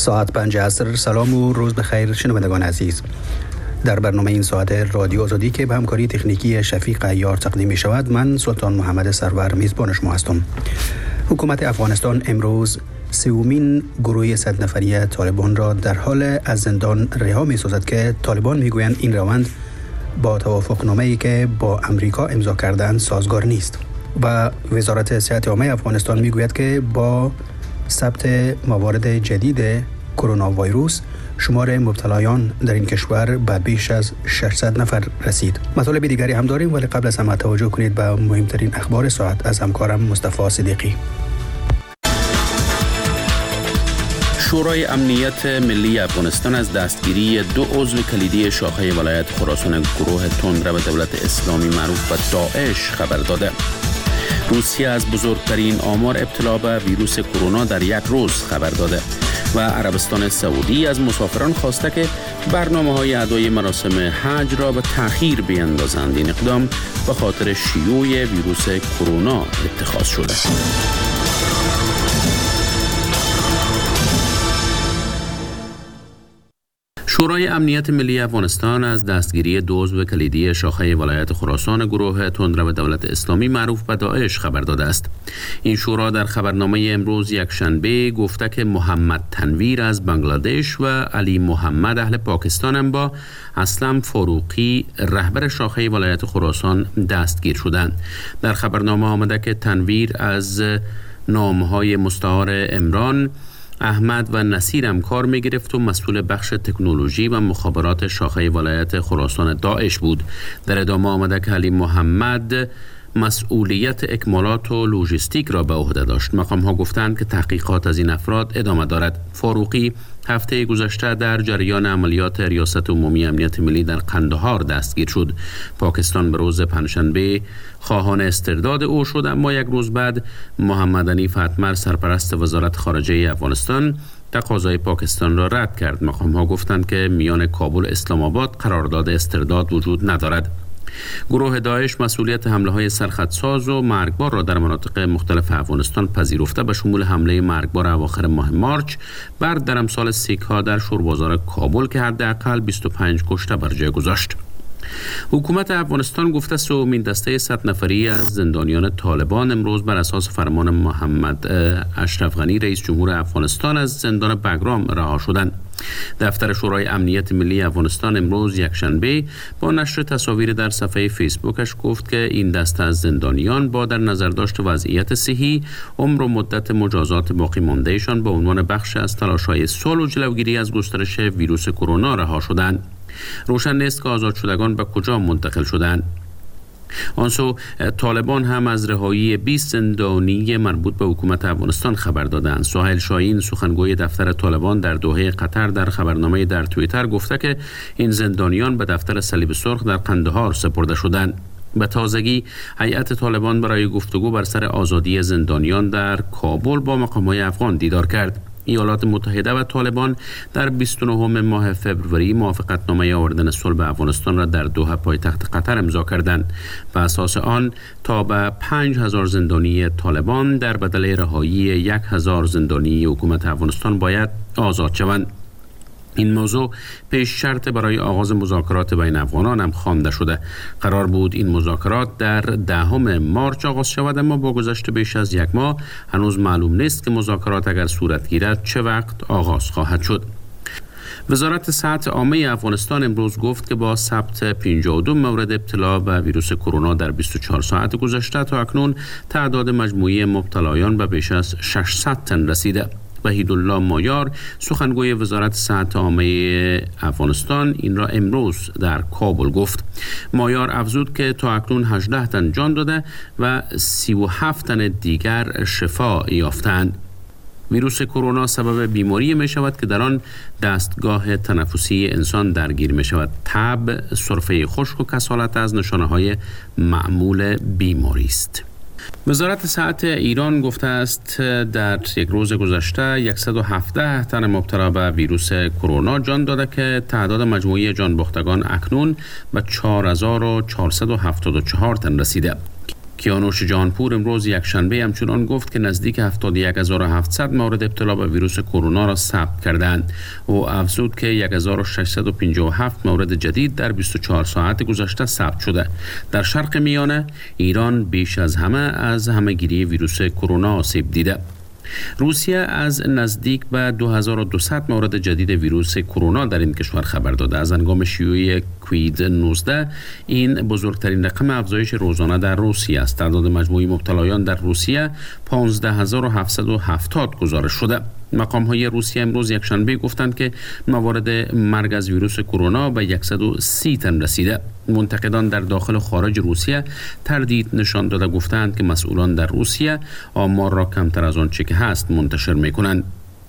ساعت 5 عصر. سلام و روز بخیر شنوندگان عزیز. در برنامه این ساعت رادیو آزادی که به همکاری تکنیکی شفیق عیار تقدیم می شود، من سلطان محمد سرور میزبان شما هستم. حکومت افغانستان امروز سومین گروه 100 نفری طالبان را در حال از زندان رها می سازد که طالبان می گویند این روند با توافقنامه‌ای که با امریکا امضا کردند سازگار نیست و وزارت صحت عامه افغانستان می گوید که با ثبت موارد جدید کرونا ویروس شمار مبتلایان در این کشور به بیش از 600 نفر رسید. مطالب دیگری هم داریم، ولی قبل از همه توجه کنید به مهمترین اخبار ساعت از همکارم مصطفی صدیقی. شورای امنیت ملی افغانستان از دستگیری 2 عضو کلیدی شاخه ولایت خراسان گروه تندرو دولت اسلامی معروف به داعش خبر داده. روسیه از بزرگترین آمار ابتلا به ویروس کرونا در یک روز خبر داده و عربستان سعودی از مسافران خواسته که برنامه‌های ادای مراسم حج را به تأخیر بیندازند. این اقدام به خاطر شیوع ویروس کرونا اتخاذ شده. شورای امنیت ملی افغانستان از دستگیری 2 عضو کلیدی شاخه ولایت خراسان گروه تندرو دولت اسلامی معروف به داعش خبر داده است. این شورا در خبرنامه امروز یکشنبه گفته که محمد تنویر از بنگلادش و علی محمد اهل پاکستان هم با اسلم فاروقی رهبر شاخه ولایت خراسان دستگیر شدند. در خبرنامه آمده که تنویر از نامهای مستعار عمران، احمد و نصیر هم کار می گرفت و مسئول بخش تکنولوژی و مخابرات شاخه ولایت خراسان داعش بود. در ادامه آمده که علی محمد مسئولیت اکمالات و لوجستیک را به عهده داشت. مقام ها گفتند که تحقیقات از این افراد ادامه دارد. فاروقی هفته گذشته در جریان عملیات ریاست عمومی امنیت ملی در قندهار دستگیر شد. پاکستان به روز پنجشنبه خواهان استرداد او شد، اما یک روز بعد محمد حنیف اتمر سرپرست وزارت خارجه افغانستان تقاضای پاکستان را رد کرد. مقام ها گفتند که میان کابل و اسلام آباد قرارداد استرداد وجود ندارد. گروه داعش مسئولیت حمله های سرخطساز و مرگبار را در مناطق مختلف افغانستان پذیرفته، به شمول حمله مرگبار اواخر ماه مارچ بر درمسال سیک ها در شوربازار کابل که حداقل 25 کشته بر جای گذاشت. حکومت افغانستان گفته سومین دسته 100 نفری از زندانیان طالبان امروز بر اساس فرمان محمد اشرف غنی رئیس جمهور افغانستان از زندان بگرام رها شدند. دفتر شورای امنیت ملی افغانستان امروز یکشنبه با نشر تصاویر در صفحه فیسبوکش گفت که این دسته از زندانیان با در نظر داشت وضعیت صحی، عمر و مدت مجازات باقی ماندهشان به عنوان بخش از تلاش‌های صلح و جلوگیری از گسترش ویروس کرونا رها شدند. روشن نیست که آزاد شدگان به کجا منتقل شدند. آنسو طالبان هم از رهایی 20 زندانی مربوط به حکومت افغانستان خبر دادند. سهیل شاهین سخنگوی دفتر طالبان در دوحه قطر در خبرنامه در توییتر گفته که این زندانیان به دفتر صلیب سرخ در قندهار سپرده شدند. به تازگی هیئت طالبان برای گفتگو بر سر آزادی زندانیان در کابل با مقام‌های افغان دیدار کرد. ایالات متحده و طالبان در 29 ماه فوریه موافقتنامه آوردن صلح افغانستان را در دوحه پایتخت قطر امضا کردند. به اساس آن تا به 5000 زندانی طالبان در بدل رهایی 1000 زندانی حکومت افغانستان باید آزاد شوند. این موضوع پیش شرط برای آغاز مذاکرات بین افغانان هم خوانده شده. قرار بود این مذاکرات در 10 مارچ آغاز شود، اما با گذشت بیش از 1 ماه هنوز معلوم نیست که مذاکرات اگر صورت گیرد چه وقت آغاز خواهد شد. وزارت صحت عامه افغانستان امروز گفت که با ثبت 52 مورد ابتلا به ویروس کرونا در 24 ساعت گذشته تا اکنون تعداد مجموعی مبتلایان به بیش از 600 تن رسیده. وحیدالله مایار سخنگوی وزارت صحت عامه افغانستان این را امروز در کابل گفت. مایار افزود که تا اکنون 18 تن جان داده و 37 تن دیگر شفا یافتند. ویروس کرونا سبب بیماری می شود که در آن دستگاه تنفسی انسان درگیر می شود. تب، سرفه خشک و کسالت از نشانه های معمول بیماری است. وزارت صحت ایران گفته است در یک روز گذشته 117 تن مبتلا به ویروس کرونا جان داده که تعداد مجموعی جان باختگان اکنون به 4474 تن رسیده. کیانوش جانپور امروز یکشنبه همچنان گفت که نزدیک 71700 مورد ابتلا به ویروس کرونا را ثبت کردند. او افزود که 1657 مورد جدید در 24 ساعت گذشته ثبت شده. در شرق میانه ایران بیش از همهگیری ویروس کرونا آسیب دیده. روسیه از نزدیک به 2200 مورد جدید ویروس کرونا در این کشور خبر داده. از هنگام شیوع کووید 19 این بزرگترین رقم افزایش روزانه در روسیه است. تعداد مجموعی مبتلایان در روسیه 15770 گزارش شده. مقام‌های روسیه امروز یکشنبه گفتند که موارد مرگ از ویروس کرونا به 130 تن رسیده. منتقدان در داخل و خارج روسیه تردید نشان داده گفتند که مسئولان در روسیه آمار را کمتر از آنچه که هست منتشر می‌کنند.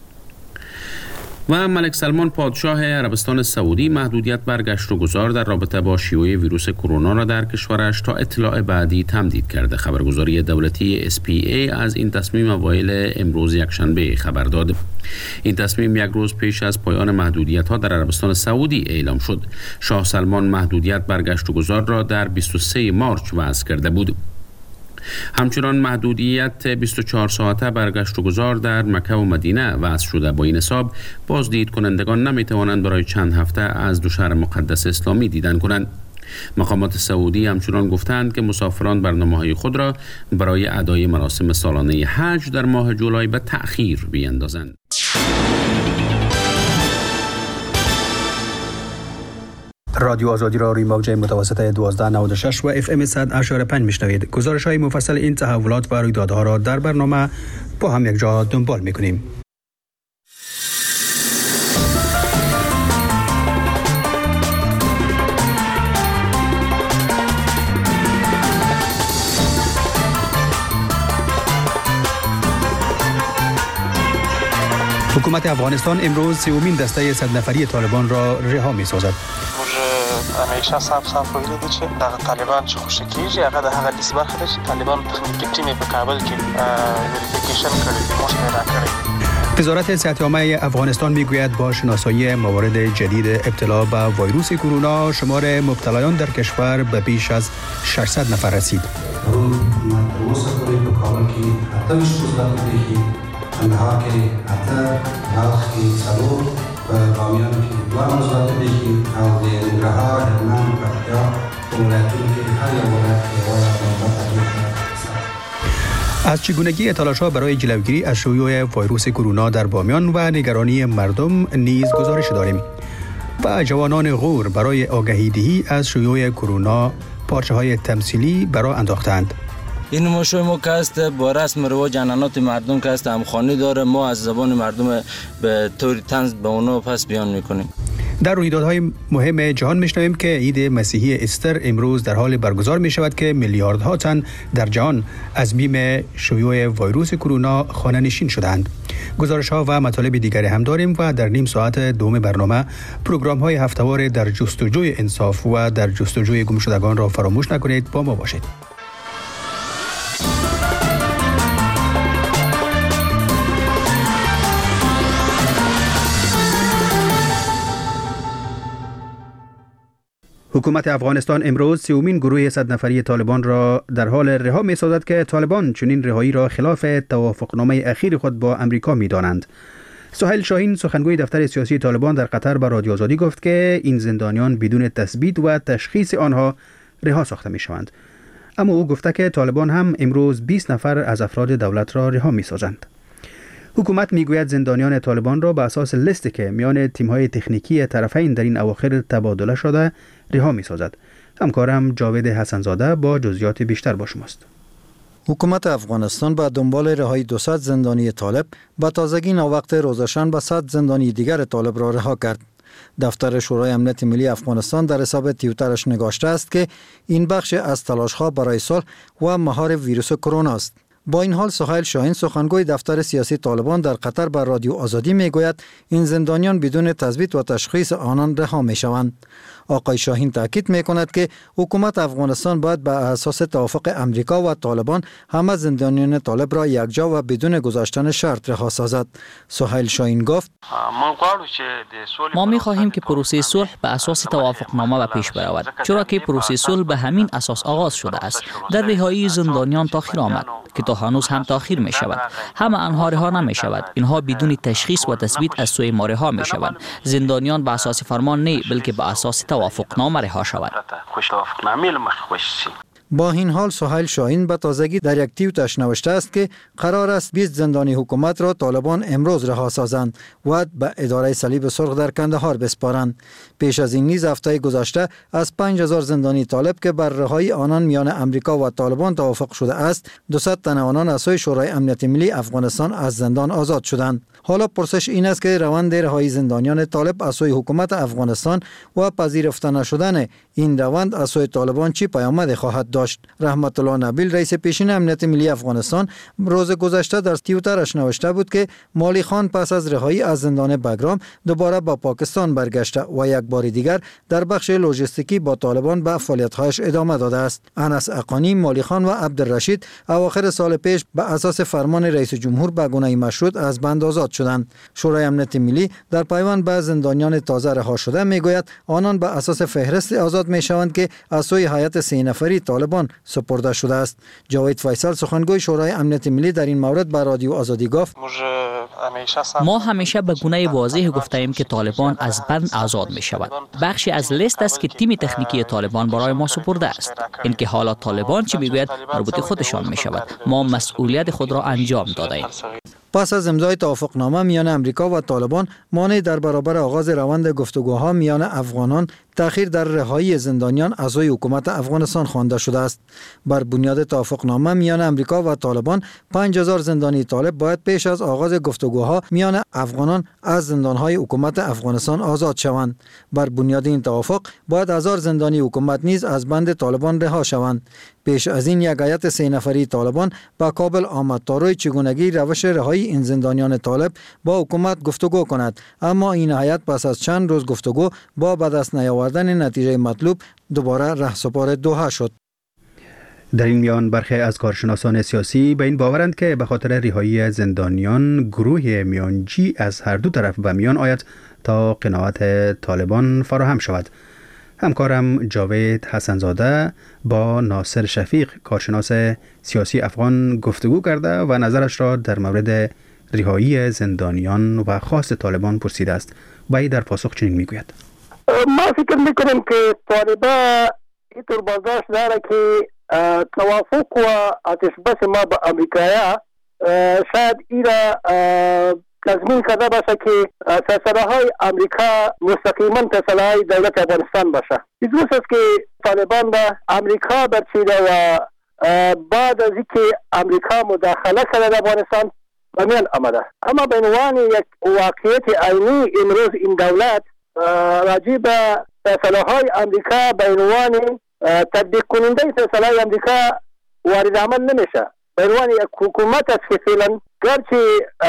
و ملک سلمان پادشاه عربستان سعودی محدودیت بر گشت و گذار در رابطه با شیوع ویروس کرونا را در کشورش تا اطلاع بعدی تمدید کرده. خبرگزاری دولتی SPA از این تصمیم اوایل امروز یکشنبه خبر داد. این تصمیم یک روز پیش از پایان محدودیت‌ها در عربستان سعودی اعلام شد. شاه سلمان محدودیت بر گشت و گذار را در 23 مارس وضع کرده بود. همچنان محدودیت 24 ساعته بر گشت و گذار در مکه و مدینه وضع شده. با این حساب بازدید کنندگان نمی توانند برای چند هفته از دو شهر مقدس اسلامی دیدن کنند. مقامات سعودی همچنان گفتند که مسافران برنامه‌های خود را برای ادای مراسم سالانه حج در ماه جولای به تأخیر بیندازند. رادیو آزادی را روی موج متوسط 1296 و FM 100.5 میشنوید. گزارش‌های مفصل این تحولات و رویدادها را در برنامه با هم یک جا دنبال می‌کنیم. حکومت افغانستان امروز سومین دسته 100 نفری طالبان را رها می‌سازد. همیشه صاف ویل دي چې د طالبان چې خوشی کیږي هغه د هغه لیست برخه ده چې طالبان تخنیکی تیم په کابل کې وریفیکیشن کړی دي موږ پیدا کړی. وزارت صحت عامه افغانستان میگوید با شناسایی موارد جدید ابتلا به ویروس کرونا شمار مبتلایان در کشور به بیش از 600 نفر رسید. اندها که حتی بلخ که سلور و بامیان که دو مثبت بگی او د ننګرهار هلمند پکتیا ولایتونو کې هر یو ولایت کې از چگونگی تلاش‌ها برای جلوگیری از شیوع ویروس کرونا در بامیان و نگرانی مردم نیز گزارش داریم. و جوانان غور برای آگهی دهی از شیوع کرونا پارچه‌های تمثیلی برای انداختند. این مشروع ما که است با رسم رواج عنعنات مردم که است همخوانی داره. ما از زبان مردم به طور طنز به اونا پس بیان میکنیم. در رویدادهای مهم جهان میشنویم که عید مسیحی استر امروز در حال برگزار می شود که میلیاردها تن در جهان از بیم شیوع ویروس کرونا خانه نشین شدند. گزارش ها و مطالب دیگری هم داریم و در نیم ساعت دوم برنامه پروگرام های هفته‌وار در جستجوی انصاف و در جستجوی گمشدگان را فراموش نکنید. با ما باشید. حکومت افغانستان امروز سومین گروه 100 نفری طالبان را در حال رها می‌سازد که طالبان چنین رهایی را خلاف توافقنامه اخیر خود با امریکا می‌دانند. سهیل شاهین سخنگوی دفتر سیاسی طالبان در قطر به رادیو آزادی گفت که این زندانیان بدون تثبیت و تشخیص آنها رها ساخته می‌شوند. اما او گفته که طالبان هم امروز 20 نفر از افراد دولت را رها می‌سازند. حکومت میگوید زندانیان طالبان را به اساس لیستی که میان تیم‌های تکنیکی طرفین در این اواخر تبادله شده رها می‌سازد. همکارم جاوید حسنزاده با جزئیات بیشتر با شماست. حکومت افغانستان به دنبال رهایی 200 زندانی طالب به تازگی ناوقت روزشان به 100 زندانی دیگر طالب را رها کرد. دفتر شورای امنیت ملی افغانستان در حساب توییترش نگاشته است که این بخش از تلاش‌ها برای صلح و مهار ویروس کرونا است. با این حال سهیل شاهین سخنگوی دفتر سیاسی طالبان در قطر بر رادیو آزادی میگوید این زندانیان بدون تثبیت و تشخیص آنان رها میشوند. آقای شاهین تاکید می‌کند که حکومت افغانستان باید بر اساس توافق امریکا و طالبان همه زندانیان طالب را یکجا و بدون گذاشتن شرط رها سازد. سهیل شاهین گفت: ما می‌خواهیم که پروسه صلح به اساس توافقنامه به پیش برود، چرا که پروسه صلح به همین اساس آغاز شده است. در رهایی زندانیان تاخیر آمد که تا هنوز هم تاخیر می شود. همه آنها رها نمی شود. اینها بدون تشخیص و تثبیت از سوی ما رها می شوند. زندانیان به اساس فرمان نه بلکه به اساس توافقنامه رها شوند. با این حال سهیل شاهین به تازگی در یک توییتش نوشته است که قرار است 20 زندانی حکومت را طالبان امروز رها سازند و به اداره صلیب سرخ در کندهار بسپارند. پیش از این نیز هفته گذشته از 5000 زندانی طالب که بر رهایی آنان میان امریکا و طالبان توافق شده است، 200 تن آنان از سوی شورای امنیت ملی افغانستان از زندان آزاد شدند. حالا پرسش این است که روند رهایی زندانیان طالب از سوی حکومت افغانستان و پذیرفته نشدن این روند از سوی طالبان چی پیامد خواهد داشت؟ رحمت الله نبیل رئیس پیشین امنیت ملی افغانستان روز گذشته در توییترش نوشته بود که مالی خان پس از رهایی از زندان بگرام دوباره با پاکستان برگشته و یک بار دیگر در بخش لوجستیکی با طالبان به فعالیت‌هایش ادامه داده است. انس اقانی، مالی خان و عبدالرشید اواخر سال پیش به اساس فرمان رئیس جمهور به گونه مشروط از بند آزاد شدند. شورای امنیت ملی در پیوند به زندانیان تازه رها شده میگوید آنان به اساس فهرست آزاد میشوند که از سوی هیئت 3 نفری طالبان سپرده شده است. جاوید فیصل سخنگوی شورای امنیت ملی در این مورد به رادیو آزادی گفت: ما همیشه به گونه واضح گفتیم که طالبان از بند آزاد می شود. بخشی از لیست است که تیم تکنیکی طالبان برای ما سپرده است. اینکه حالا طالبان چی میگوید مربوط خودشان می شود. ما مسئولیت خود را انجام دادیم. پس از امضای توافقنامه میان امریکا و طالبان، مانع در برابر آغاز روند گفتگوها میان افغانان تأخیر در رهایی زندانیان از سوی حکومت افغانستان خوانده شده است. بر بنیاد توافقنامه میان امریکا و طالبان 5000 زندانی طالب باید پیش از آغاز گفتگوها میان افغانان از زندانهای حکومت افغانستان آزاد شوند. بر بنیاد این توافق باید 1000 زندانی حکومت نیز از بند طالبان رها شوند. پیش از این یک هیئت 3 نفری طالبان به کابل آمد تا روی چگونگی روش رهایی این زندانیان طالب با حکومت گفتگو کند، اما این هیئت پس از چند روز گفتگو با به دست نیاوردن نتیجه مطلوب دوباره رهسپار دوحه شد. در این میان برخی از کارشناسان سیاسی به این باورند که به خاطر رهایی زندانیان گروه میانجی از هر دو طرف به میان آید تا قناعت طالبان فراهم شود. همکارم جاوید حسنزاده با ناصر شفیق کارشناس سیاسی افغان گفتگو کرده و نظرش را در مورد رهایی زندانیان و خواست طالبان پرسیده است. و در پاسخ چنین میگوید: ما فکر میکنیم که طالبان اینطور برداشت داره که توافق و آتشبس ما با امریکایا شاید ایرا تضمین کرده باشه که فیصله های امریکا مستقیما فیصله های دولت افغانستان باشه. درست است که طالبان به امریکا برچیده و بعد از اینکه امریکا مداخله کرده در افغانستان به میان آمده، اما به عنوان یک واقعیت عینی امروز این دولت راجع به فیصله های امریکا به عنوان تطبیق کننده فیصله های امریکا وارد عمل نمیشه. به عنوان یک حکومت است که فعلا گرچه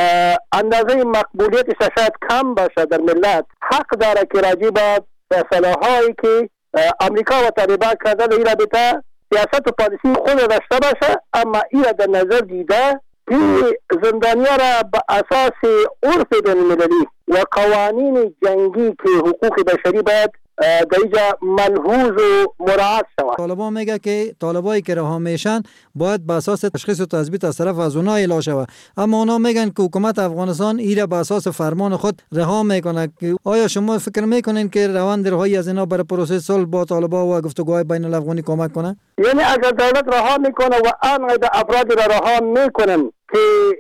اندازه مقبولیتش شاید کم باشه در ملت، حق داره که راجع به فیصله هایی که امریکا و طالبان کرده در این رابطه سیاست و پالیسی خود داشته باشه، اما این در نظر دیده که زندانیان را به اساس عرف بین‌المللی و قوانین جنگی که حقوق بشری باید در اینجا ملحوظ و مراعات شود. طالبان میگه که طالبایی که رها میشن باید به اساس تشخیص و تثبیت از طرف از اونها اعلام شود، اما اونا میگن که حکومت افغانستان ایره به اساس فرمان خود رها میکنه. آیا شما فکر میکنین که روند رهایی از اینا برای پروسه صلح با طالبان و گفتگوهای بین الافغانی کمک کنه؟ یعنی اگر دولت رها میکنه و انقدر افراد را رها میکنن که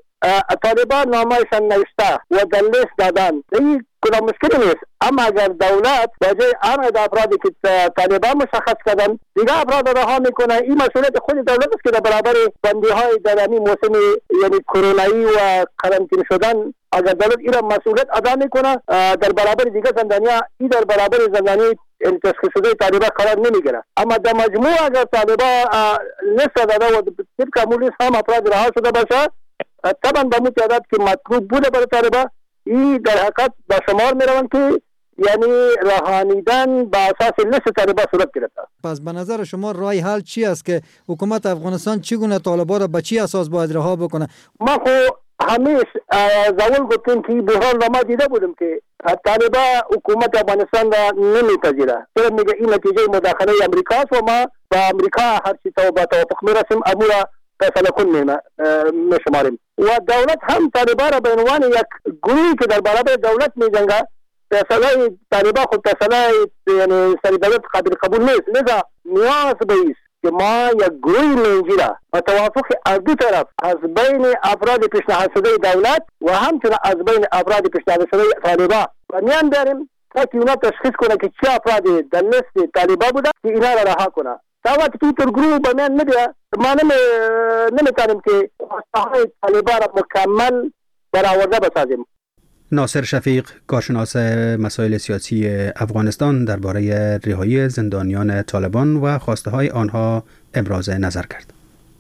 طالبان نامایشان نوشته و در لیست دادن، این کدام مشکلی نیست، اما اگر دولت بجای انقدر افرادی که طالبان مشخص کردن دیگه افراد رها میکنه، این مسئولیت خود دولت است که در برابر بندی های در این موسم یعنی کرونایی و قرنطینه شدن اگر دولت این مسئولیت ادا میکنه در برابر دیگه زندانیا این در برابر زندانی تشخیص شده طالبان قرار نمیگیره. اما در مجموع اگر طالبان لیست داده و طبق همون لیست هم افراد رها شده باشه، طبعا به متعدد که مطلوب بوده برای طالبان این در حقیقت به شمار میروند که یعنی رهانیدن به اساس لیست طالبان صورت گرفته. پس به نظر شما راه حل چی است که حکومت افغانستان چگونه طالبان را به چی اساس باید رها بکنه؟ ما خو همیشه زول گفتیم که بحران را ما دیده بودیم که طالبان حکومت افغانستان را نمیپذیره. چرا میگه این نتیجه مداخله امریکا است و ما با امریکا هر چی توافق میرسیم امورا فیصله کن میشماریم و دولت هم طالبان را به عنوان یک گروهی که در برابر دولت میجنگه فیصله طالبان خود فیصله یعنی سری دولت قابل قبول نیست. لذا نیاز به است که ما یک گروه منجیره و توافق از دو طرف از بین افراد پیشنهاد شده دولت و همچنین از بین افراد پیشنهاد شده طالبان و میان داریم تا که اونا تشخیص کنه که چه افرادی در لیست طالبان بوده که اینا را رها کنه. تا وقتی که اینطور گروه به میان نده ما نمیتونیم که خواستهای طالبان را مکمل برآورده بسازیم. ناصر شفیق، کارشناس مسائل سیاسی افغانستان، درباره رهایی زندانیان طالبان و خواسته های آنها ابراز نظر کرد.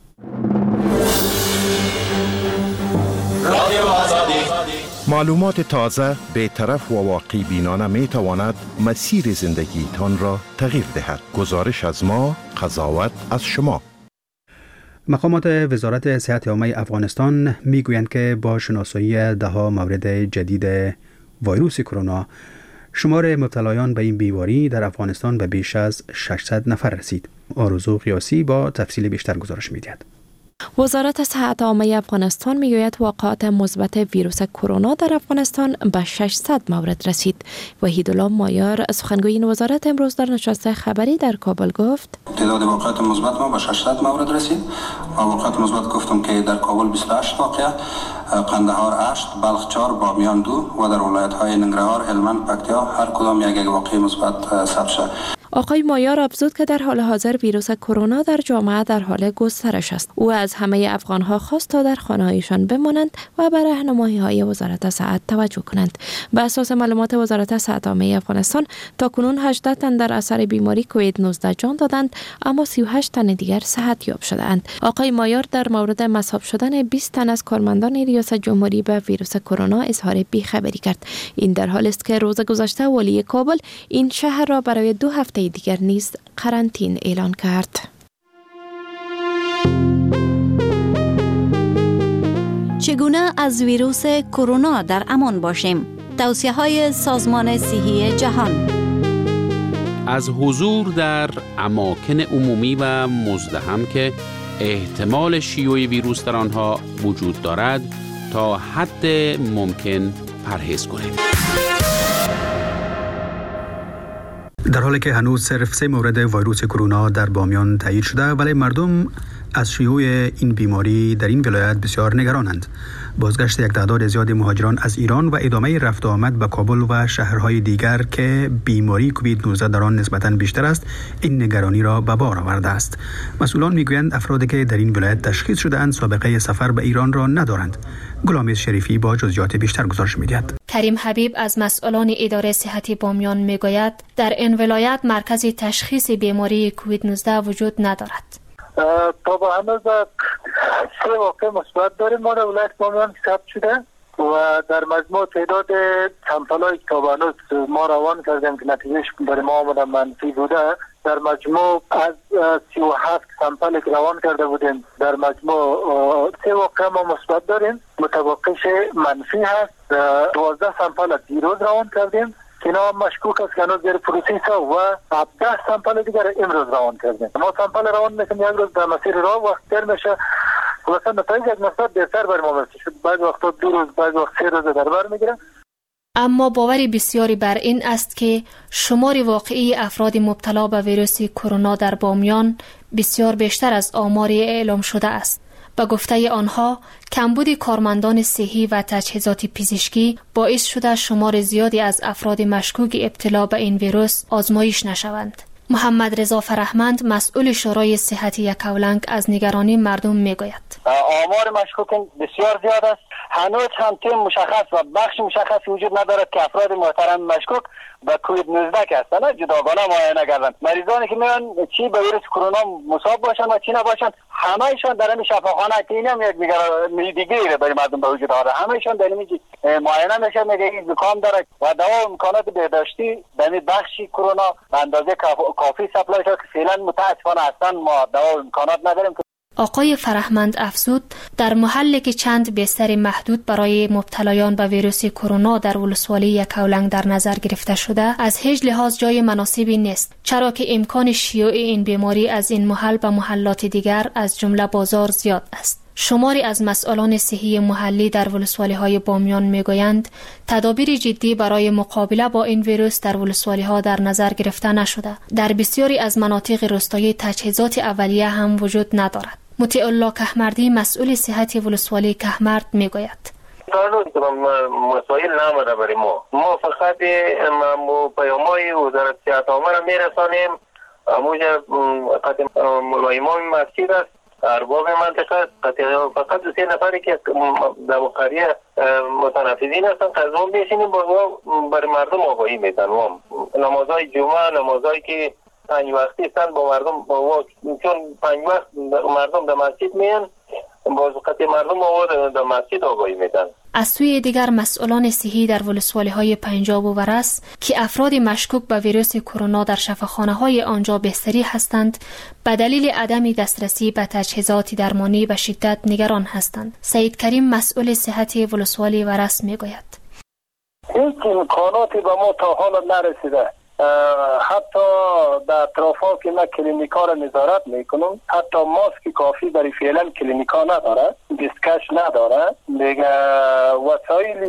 معلومات تازه، بی‌طرف و واقعی بینانه می تواند مسیر زندگی تان را تغییر دهد. گزارش از ما، قضاوت از شما. مقامات وزارت صحت عامه افغانستان میگویند که با شناسایی ده‌ها مورد جدید ویروس کرونا، شمار مبتلایان به این بیماری در افغانستان به بیش از 600 نفر رسید. آرزو قیاسی با تفصیل بیشتر گزارش می‌دهد. وزارت صحت عامه افغانستان میگوید واقعات مثبت ویروس کرونا در افغانستان به 600 مورد رسید. وحیدالله مایار سخنگوی این وزارت امروز در نشست خبری در کابل گفت تعداد واقعات مثبت ما به 600 مورد رسید. واقعات مثبت گفتم که در کابل 28 واقعه، قندهار 8، بلخ 4، بامیان 2 و در ولایت‌های ننگرهار، هلمند، پکتیا هر کدام یک واقعه مثبت ثبت شد. آقای مایار افزود که در حال حاضر ویروس کرونا در جامعه در حال گسترش است. او از همه افغان‌ها خواست تا در خانه‌هایشان بمانند و به راهنمایی‌های وزارت صحت توجه کنند. به اساس معلومات وزارت صحت عامه افغانستان تاکنون 18 تن در اثر بیماری کووید 19 جان دادند، اما 38 تن دیگر صحت یاب شدند. آقای مایار در مورد مصاب شدن 20 تن از کارمندان ریاست جمهوری به ویروس کرونا اظهار بی‌خبری کرد. این در حالی است که روز گذشته والی کابل این شهر را برای 2 هفته دیگر نیز قرنطینه اعلان کرد. چگونه از ویروس کرونا در امان باشیم؟ توصیه‌های سازمان صحی جهان. از حضور در اماکن عمومی و مزدحم که احتمال شیوع ویروس در آنها وجود دارد تا حد ممکن پرهیز کنید. در حالی که هنوز صرف 3 مورد ویروس کرونا در بامیان تایید شده، ولی مردم از شیوع این بیماری در این ولایت بسیار نگرانند. بازگشت یک تعداد زیاد مهاجران از ایران و ادامه رفت و آمد به کابل و شهرهای دیگر که بیماری کووید 19 در آن نسبتاً بیشتر است، این نگرانی را به بار آورده است. مسئولان میگویند افرادی که در این ولایت تشخیص شده‌اند سابقه سفر به ایران را ندارند. غلامی شریفی با جزئیات بیشتر گزارش می‌دهد. کریم حبیب از مسئولان اداره صحتی بامیان میگوید در این ولایت مرکز تشخیص بیماری کووید 19 وجود ندارد. تا با هنوز 3 واقع مثبت داریم ما در ولایت بامیان ثبت شده و در مجموع تعداد سمپل‌های که تا به هنوز ما روان کردیم که نتیجهش برای ما آمده منفی بوده، در مجموع از 37 سمپل که روان کرده بودیم در مجموع 3 واقع ما مثبت داریم، متوقعش منفی هست. 12 سمپل دیروز روان کردیم که اینا مشکوک است که هنوز در پروسس و 17 سمپل دیگر امروز روان کردیم. ما سمپل روان میکنیم یک روز در مسیر راه وقت تر میشه مثلا نتایج یک نسبت بهتر بر ما میشه. بعض وقتا 2 روز، بعض وقت 3 روز در بر میگیره. اما باوری بسیاری بر این است که شمار واقعی افراد مبتلا به ویروس کرونا در بامیان بسیار بیشتر از آماری اعلام شده است. به گفته آنها کمبود کارمندان صحی و تجهیزات پزشکی باعث شده شمار زیادی از افراد مشکوک ابتلا به این ویروس آزمایش نشوند. محمد رضا فرهمند مسئول شورای صحتی یکاولنگ از نگرانی مردم میگوید. آمار مشکوک بسیار زیاد است. هنوز هم تیم مشخص و بخش مشخص وجود ندارد که افراد محترم مشکوک به کووید 19 که هستند جداگانه معاینه کردند. مریضانی که میان چی به ویروس کرونا مصاب باشند و چی نباشند همه‌شان در این شفاخانه که اینم یک دیگه برای مردم به وجود آورده، همه‌شان در این معاینه میشه، میگه این زکام داره و دوا و امکانات بهداشتی در این بخشی کرونا به اندازه کافی سپلای شده که فعلا متاسفانه هستن ما دوا و امکانات نداریم. آقای فرهمند افزود در محلی که چند بستر محدود برای مبتلایان به ویروس کرونا در ولسوالی یکاولنگ در نظر گرفته شده از هیچ لحاظ جای مناسبی نیست، چرا که امکان شیوع این بیماری از این محل به محلات دیگر از جمله بازار زیاد است. شماری از مسئولان صحی محلی در ولسوالی‌های بامیان میگویند تدابیر جدی برای مقابله با این ویروس در ولسوالی‌ها در نظر گرفته نشده. در بسیاری از مناطق روستایی تجهیزات اولیه هم وجود ندارد. مطیع الله کهمردی مسئول صحت ولسوالی کهمرد میگوید مسائل نامده برای ما فقط پیام‌های وزارت صحت عامه را میرسانیم. موجب ملایمان مسجد است، ارباب منطقه فقط 2-3 نفری که در قریه متنفذین هستن قضا میشینیم برای مردم آگاهی میدن. نمازهای جمعه، نمازهایی که 5 وقتی هستن با مردم چون 5 وقت مردم در مسجد میان باز قطع مردم در مسجد آگاهی میدن. از سوی دیگر مسئولان صحی در ولسوالی‌های پنجاب و ورس که افراد مشکوک به ویروس کرونا در شفاخانه‌های آنجا بستری هستند به دلیل عدم دسترسی به تجهیزات درمانی به شدت نگران هستند. سید کریم مسئول صحت ولسوالی ورس میگوید هیچ امکاناتی به ما تا حالا نرسیده. حتی در اطرافا که ما کلینیکا را نظارت میکنم حتی ماسک کافی برای فعلا کلینیکا نداره، دستکش نداره، دیگه وسایل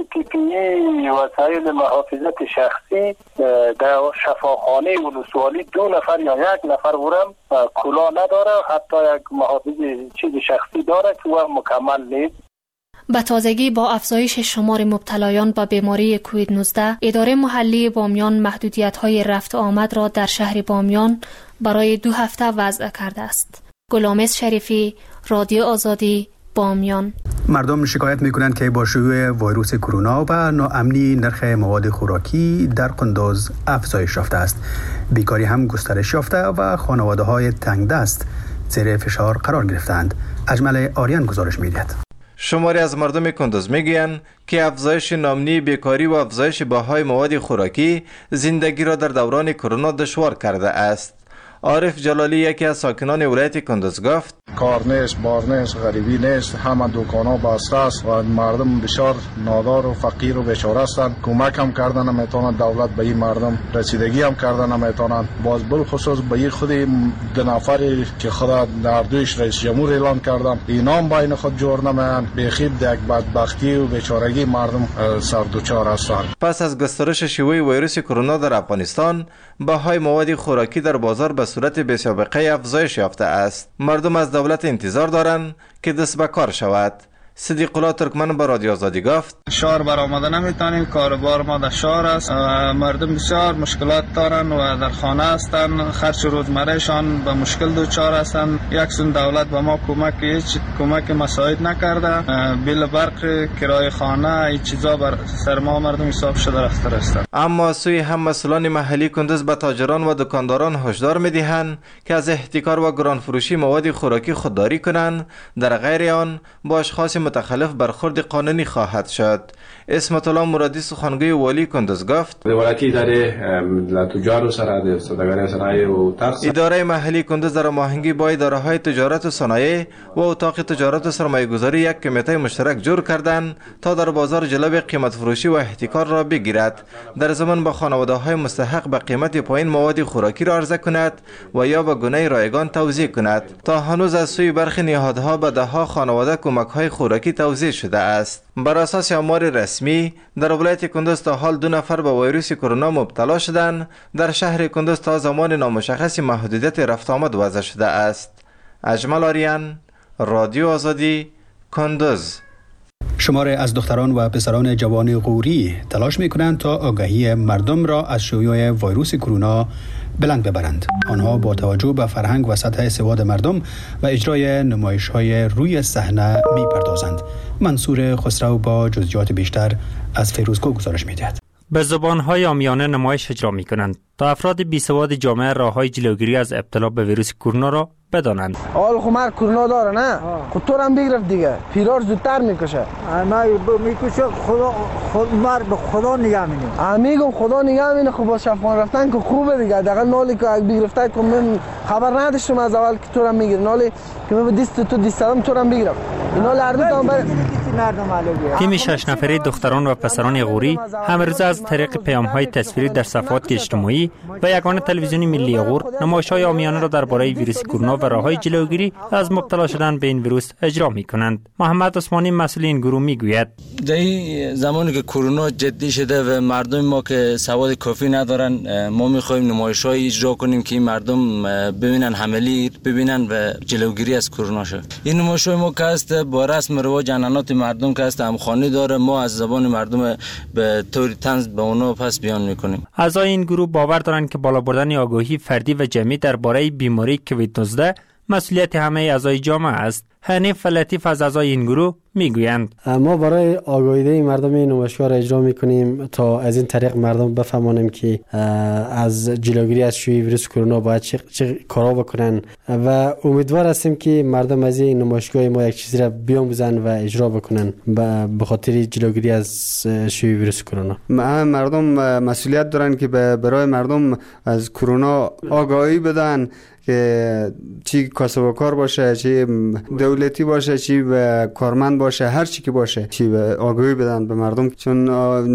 PPE وسایل محافظت شخصی در شفاخانه ولسوالی 2 نفر یا 1 نفر ورم کلا نداره، حتی یک محافظ چیز شخصی داره که و مکمل نیست. به تازگی با افزایش شمار مبتلایان به بیماری کووید 19 اداره محلی بامیان محدودیت‌های رفت و آمد را در شهر بامیان برای 2 هفته وضع کرده است. گلامز شریفی، رادیو آزادی، بامیان. مردم شکایت میکنند که با شیوع ویروس کرونا و ناامنی نرخ مواد خوراکی در قندوز افزایش یافته است. بیکاری هم گسترش یافته و خانواده‌های تنگ دست زیر فشار قرار گرفتند. اجمل آریان گزارش می‌دهد. شماری از مردم کندوز میگویند که افزایش ناامنی، بیکاری و افزایش بهای مواد خوراکی زندگی را در دوران کرونا دشوار کرده است. عارف جلالی یکی از ساکنان ولایت کندوز گفت کار نیست، بار نیست، غریبی نیست، همه دکانا بسته است و مردم بسیار نادار و فقیر و بیچاره هستند. کمک هم کردن نمیتونند دولت به این مردم، رسیدگی هم کردن نمیتونند. باز بالخصوص به این خود 2 نفری که خدا در دویش رئیس جمهور اعلان کردن اینا هم بین خود جور نمیان، بخیب یک بدبختی و بیچارگی مردم سر دوچار هستند. پس از گسترش شیوع ویروس کرونا در افغانستان بهای مواد خوراکی در بازار به صورت بی‌سابقه افزایش یافته است. مردم از دولت انتظار دارند که دست به کار شود. صدیق الله ترکمن به رادیو آزادی گفت شهر برآمده نمیتونیم، کاربار ما در شهر است، مردم بسیار مشکلات دارن و در خانه هستند، خرج روزمرهشان به مشکل دچار هستند. یک سون دولت به ما کمک مساعد نکرده، بیل برق، کرایه خانه، این چیزا بر سر ما مردم حساب شده رفته است. اما سوی هم مسئولان محلی کندوز به تاجران و دکانداران هشدار میدهند که از احتکار و گرانفروشی مواد خوراکی خودداری کنند، در غیر آن با اشخاص متخلف برخورد قانونی خواهد شد. اسمت الله مرادی سخنگوی والی کندوز گفت اداره محلی کندوز در هماهنگی با اداره‌های تجارت و صنایع و اتاق تجارت و سرمایه‌گذاری یک کمیته مشترک جور کردند تا در بازار جلب قیمت فروشی و احتکار را بگیرد، در ضمن به خانواده‌های مستحق به قیمت پایین مواد خوراکی را عرضه کند و یا به گونه رایگان توزیع کند. تا هنوز از سوی برخی نهادها به ده‌ها خانواده کمک‌های خوراکی توزیع شده است. بر اساس آمار رسمی در ولایت کندوز تا حال 2 نفر به ویروس کرونا مبتلا شدند. در شهر کندوز تا زمان نامشخص محدودیت رفت آمد وضع شده است. اجمل آریان، رادیو آزادی، کندوز. شمار از دختران و پسران جوان غوری تلاش می‌کنند تا آگاهی مردم را از شیوع ویروس کرونا بلند ببرند. آنها با توجه به فرهنگ و سطح سواد مردم و اجرای نمایش‌های روی صحنه می‌پردازند. منصور خسرو با جزئیات بیشتر از فیروزکو گزارش می‌دهد. به زبان‌های عامیانه نمایش اجرا می‌کنند تا افراد بی‌سواد جامعه راه‌های جلوگیری از ابتلا به ویروس کرونا را بدانند. حال خمر کرونا داره نه؟ خود تو هم بگرفت دیگه. پیرار زودتر میکشه. ما میکشه خود مر به خدا نگاه می‌کنه. میگم خدا نگاه می‌کنه. خب با شفاخانه رفتن که خوبه دیگه. دقیقاً نالی که بگرفته که من خبر نداشتم از اول که تو هم میگیره. نالی که من دست تو دستم تو هم بگیرم. اینا لردم بر تیم 6 نفره دختران و پسران غوری همروزه از طریق پیام‌های تصویری در صفحات اجتماعی و یگان تلویزیونی ملی غور نمایش‌های عامیانه را درباره ویروس کرونا و راه‌های جلوگیری از مبتلا شدن به این ویروس اجرا می‌کنند. محمد عثمانی مسئول این گروه میگوید در زمانی که کرونا جدی شده و مردم ما که سواد کافی ندارن، ما می‌خوایم نمایش‌های اجرا کنیم که مردم ببینن عملی ببینن و جلوگیری از کرونا شه. این نمایش‌های ما که است با رسم رواج عنعنات مردم که است همخوانی داره، ما از زبان مردم به طور طنز به اونا پس بیان می‌کنیم. اعضای این گروه باور دارند که بالا بردن آگاهی فردی و جمعی درباره بیماری کووید 19 مسئولیت همه اعضای جامعه است. حنیف لطیف از اعضای این گروه میگویند ما برای آگاهی مردم این نمایشگاه را اجرا میکنیم تا از این طریق مردم بفهمانیم که از جلوگیری از شیوع ویروس کرونا باید چه کارا بکنن و امیدوار هستیم که مردم از این نمایشگاه ما یک چیزی را بیاموزن و اجرا بکنن به خاطر جلوگیری از شیوع ویروس کرونا. مردم مسئولیت دارن که برای مردم از کرونا آگاهی بدن که چی کاسب و کار باشه، چی دولتی باشه، چی کارمند باشه، هر چی که باشه چی آگاهی بدن به مردم، چون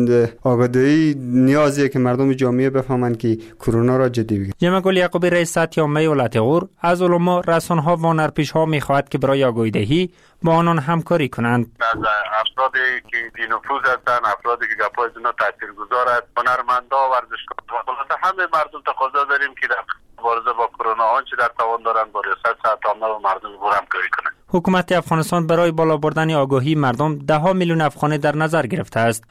آگاهی نیازیه که مردم جامعه بفهمن که کرونا را جدی بگیرن. جمع گل یعقوبی رئیس سطحی عامه ولایت غور از علما، رسانه‌ها و هنرپیشه‌ها می‌خواهد که برای آگاهی دهی با آنان همکاری کنند. از افرادی که بی‌نفوذ هستند، افرادی که گپای اینا تاثیرگذار است، هنرمندا، ورزشکاران، خلاصه همه مردم تقاضا داریم که در مبارزه با کرونا آنچه در توان دارند با ریاست صحت عامه و مردم غور همکاری کنند. حکومت افغانستان برای بالا بردن آگاهی مردم 10 میلیون افغانی در نظر گرفته است.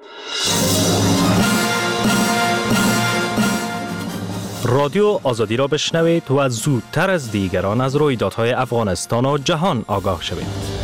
رادیو آزادی را بشنوید و زودتر از دیگران از رویدادهای افغانستان و جهان آگاه شوید.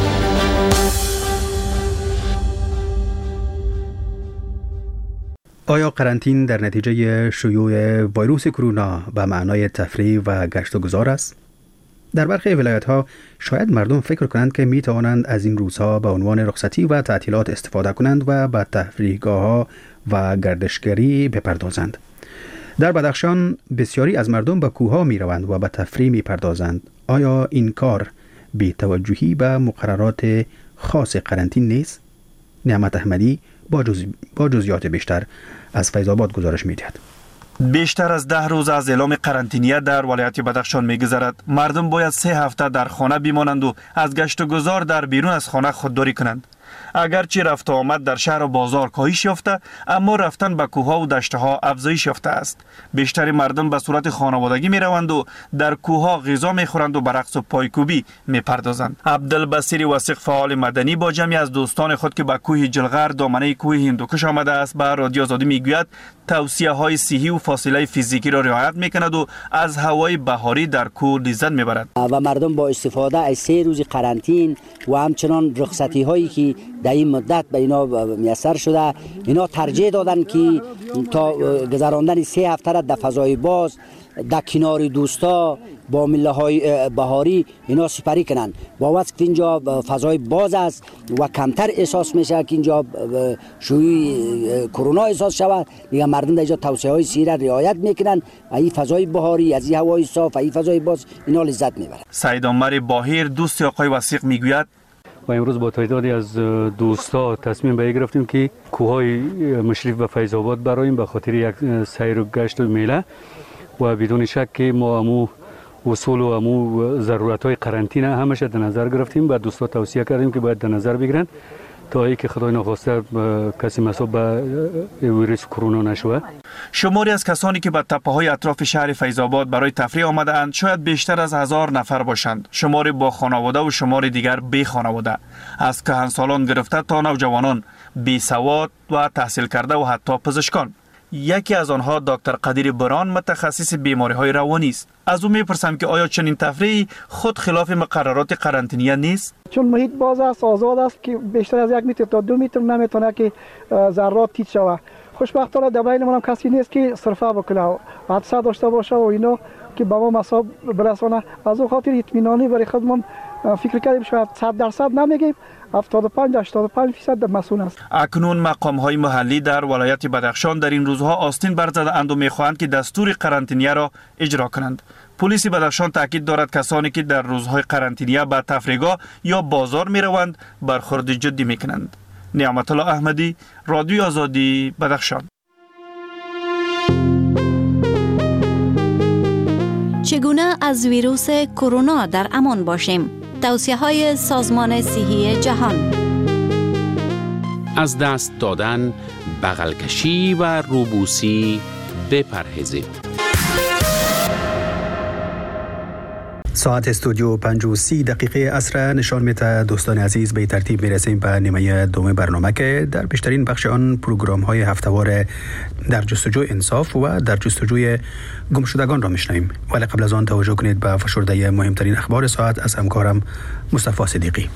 آیا قرنطین در نتیجه شیوع ویروس کرونا به معنای تفریح و گشت و گذار است؟ در برخی ولایت‌ها شاید مردم فکر کنند که می توانند از این روزها به عنوان رخصتی و تعطیلات استفاده کنند و به تفریحگاه‌ها و گردشگری بپردازند. در بدخشان بسیاری از مردم به کوه‌ها می‌روند و به تفریح می‌پردازند. آیا این کار بی توجهی به مقررات خاص قرنطین نیست؟ نعمت احمدی با جزئیات بیشتر از فیض آباد گزارش می‌دهد. بیشتر از 10 روز از اعلام قرنطینه در ولایت بدخشان می‌گذرد. مردم باید 3 هفته در خانه بمانند و از گشت و گذار در بیرون از خانه خودداری کنند. اگرچه رفت و آمد در شهر و بازار کاهش یافته، اما رفتن به کوه‌ها و دشت‌ها افزایش یافته است. بیشتر مردم به صورت خانوادگی می‌روند و در کوه‌ها غذا می‌خورند و به رقص و پایکوبی می‌پردازند. عبدالبصیر وثیق فعال مدنی با جمعی از دوستان خود که به کوه جلغر دامنه کوه هندوکش آمده است به رادیو آزادی می‌گوید توصیه‌های صحی و فاصله فیزیکی را رعایت می‌کند و از هوای بهاری در کوه لذت می‌برد. و مردم با استفاده از 3 روز قرنطین و همچنان رخصتی‌هایی که در این مدت به اینا میسر شده، اینا ترجیح دادن که تا گذراندن 3 هفته را در فضای باز در کنار دوستا با مله‌های بهاری اینا سپری کنن. با وقت که اینجا فضای باز است و کمتر احساس میشه که اینجا شیوع کرونا احساس شود، دیگه مردم در اینجا توصیه‌های صحی را رعایت میکنن. این فضای بهاری، از این هوای صاف، این فضای باز اینا لذت میبرن. سید عمر باهیر دوست آقای وثیق میگوید و امروز با تعدادی از دوستا تصمیم به گرفتیم که کوههای مشرف به فیض آباد براییم به خاطر یک سیر و گشت و میله و بدون شک که ما امو اصول و امو ضرورت‌های قرنطینه همش در نظر گرفتیم و دوستا توصیه کردیم که باید در نظر بگیرن تا اینکه خدای نخواسته کسی مصاب به ویروس کرونا نشود. شماری از کسانی که به تپه‌های اطراف شهر فیض آباد برای تفریح آمده‌اند شاید بیشتر از 1000 نفر باشند. شماری با خانواده و شماری دیگر بی خانواده، از کهنسالان گرفته تا نوجوانان، بی سواد و تحصیل کرده و حتی پزشکان. یکی از آنها دکتر قدیر بران متخصص بیماری‌های روانی است. از او میپرسم که آیا چنین تفریحی خود خلاف مقررات قرنطینه نیست؟ چون محیط باز است، آزاد است که بیشتر از 1 متر تا 2 متر نمیتونه که ذرات تیز شود. خوشبختانه در بین ما هم کسی نیست که صرفه بکنه، حادثه داشته باشه و اینا که به ما مصاب برسانه. از اون خاطر اطمینانی برای خودمون فکر کردیم شاید 100% نمیگیم، 75-85% مسئول است. اکنون مقام‌های محلی در ولایت بدخشان در این روزها آستین برزده‌اند و می‌خواهند که دستور قرنطینه را اجرا کنند. پلیس بدخشان تاکید دارد کسانی که در روزهای قرنطینه به تفریحگاه یا بازار می‌روند برخورد جدی می‌کنند. نعمت الله احمدی، رادیو آزادی، بدخشان. چگونه از ویروس کرونا در امان باشیم؟ توصیه‌های سازمان صحی جهان. از دست دادن، بغل کشی و روبوسی بپرهیزید. ساعت استودیو 5:30 عصر نشان میده. دوستان عزیز، به ترتیب میرسیم به نیمه دوم برنامه که در بیشترین بخش آن پروگرام های هفتهوار در جستجوی انصاف و در جستجوی گمشدگان را میشنویم. ولی قبل از آن توجه کنید به فشرده مهمترین اخبار ساعت از همکارم مصطفی صدیقی.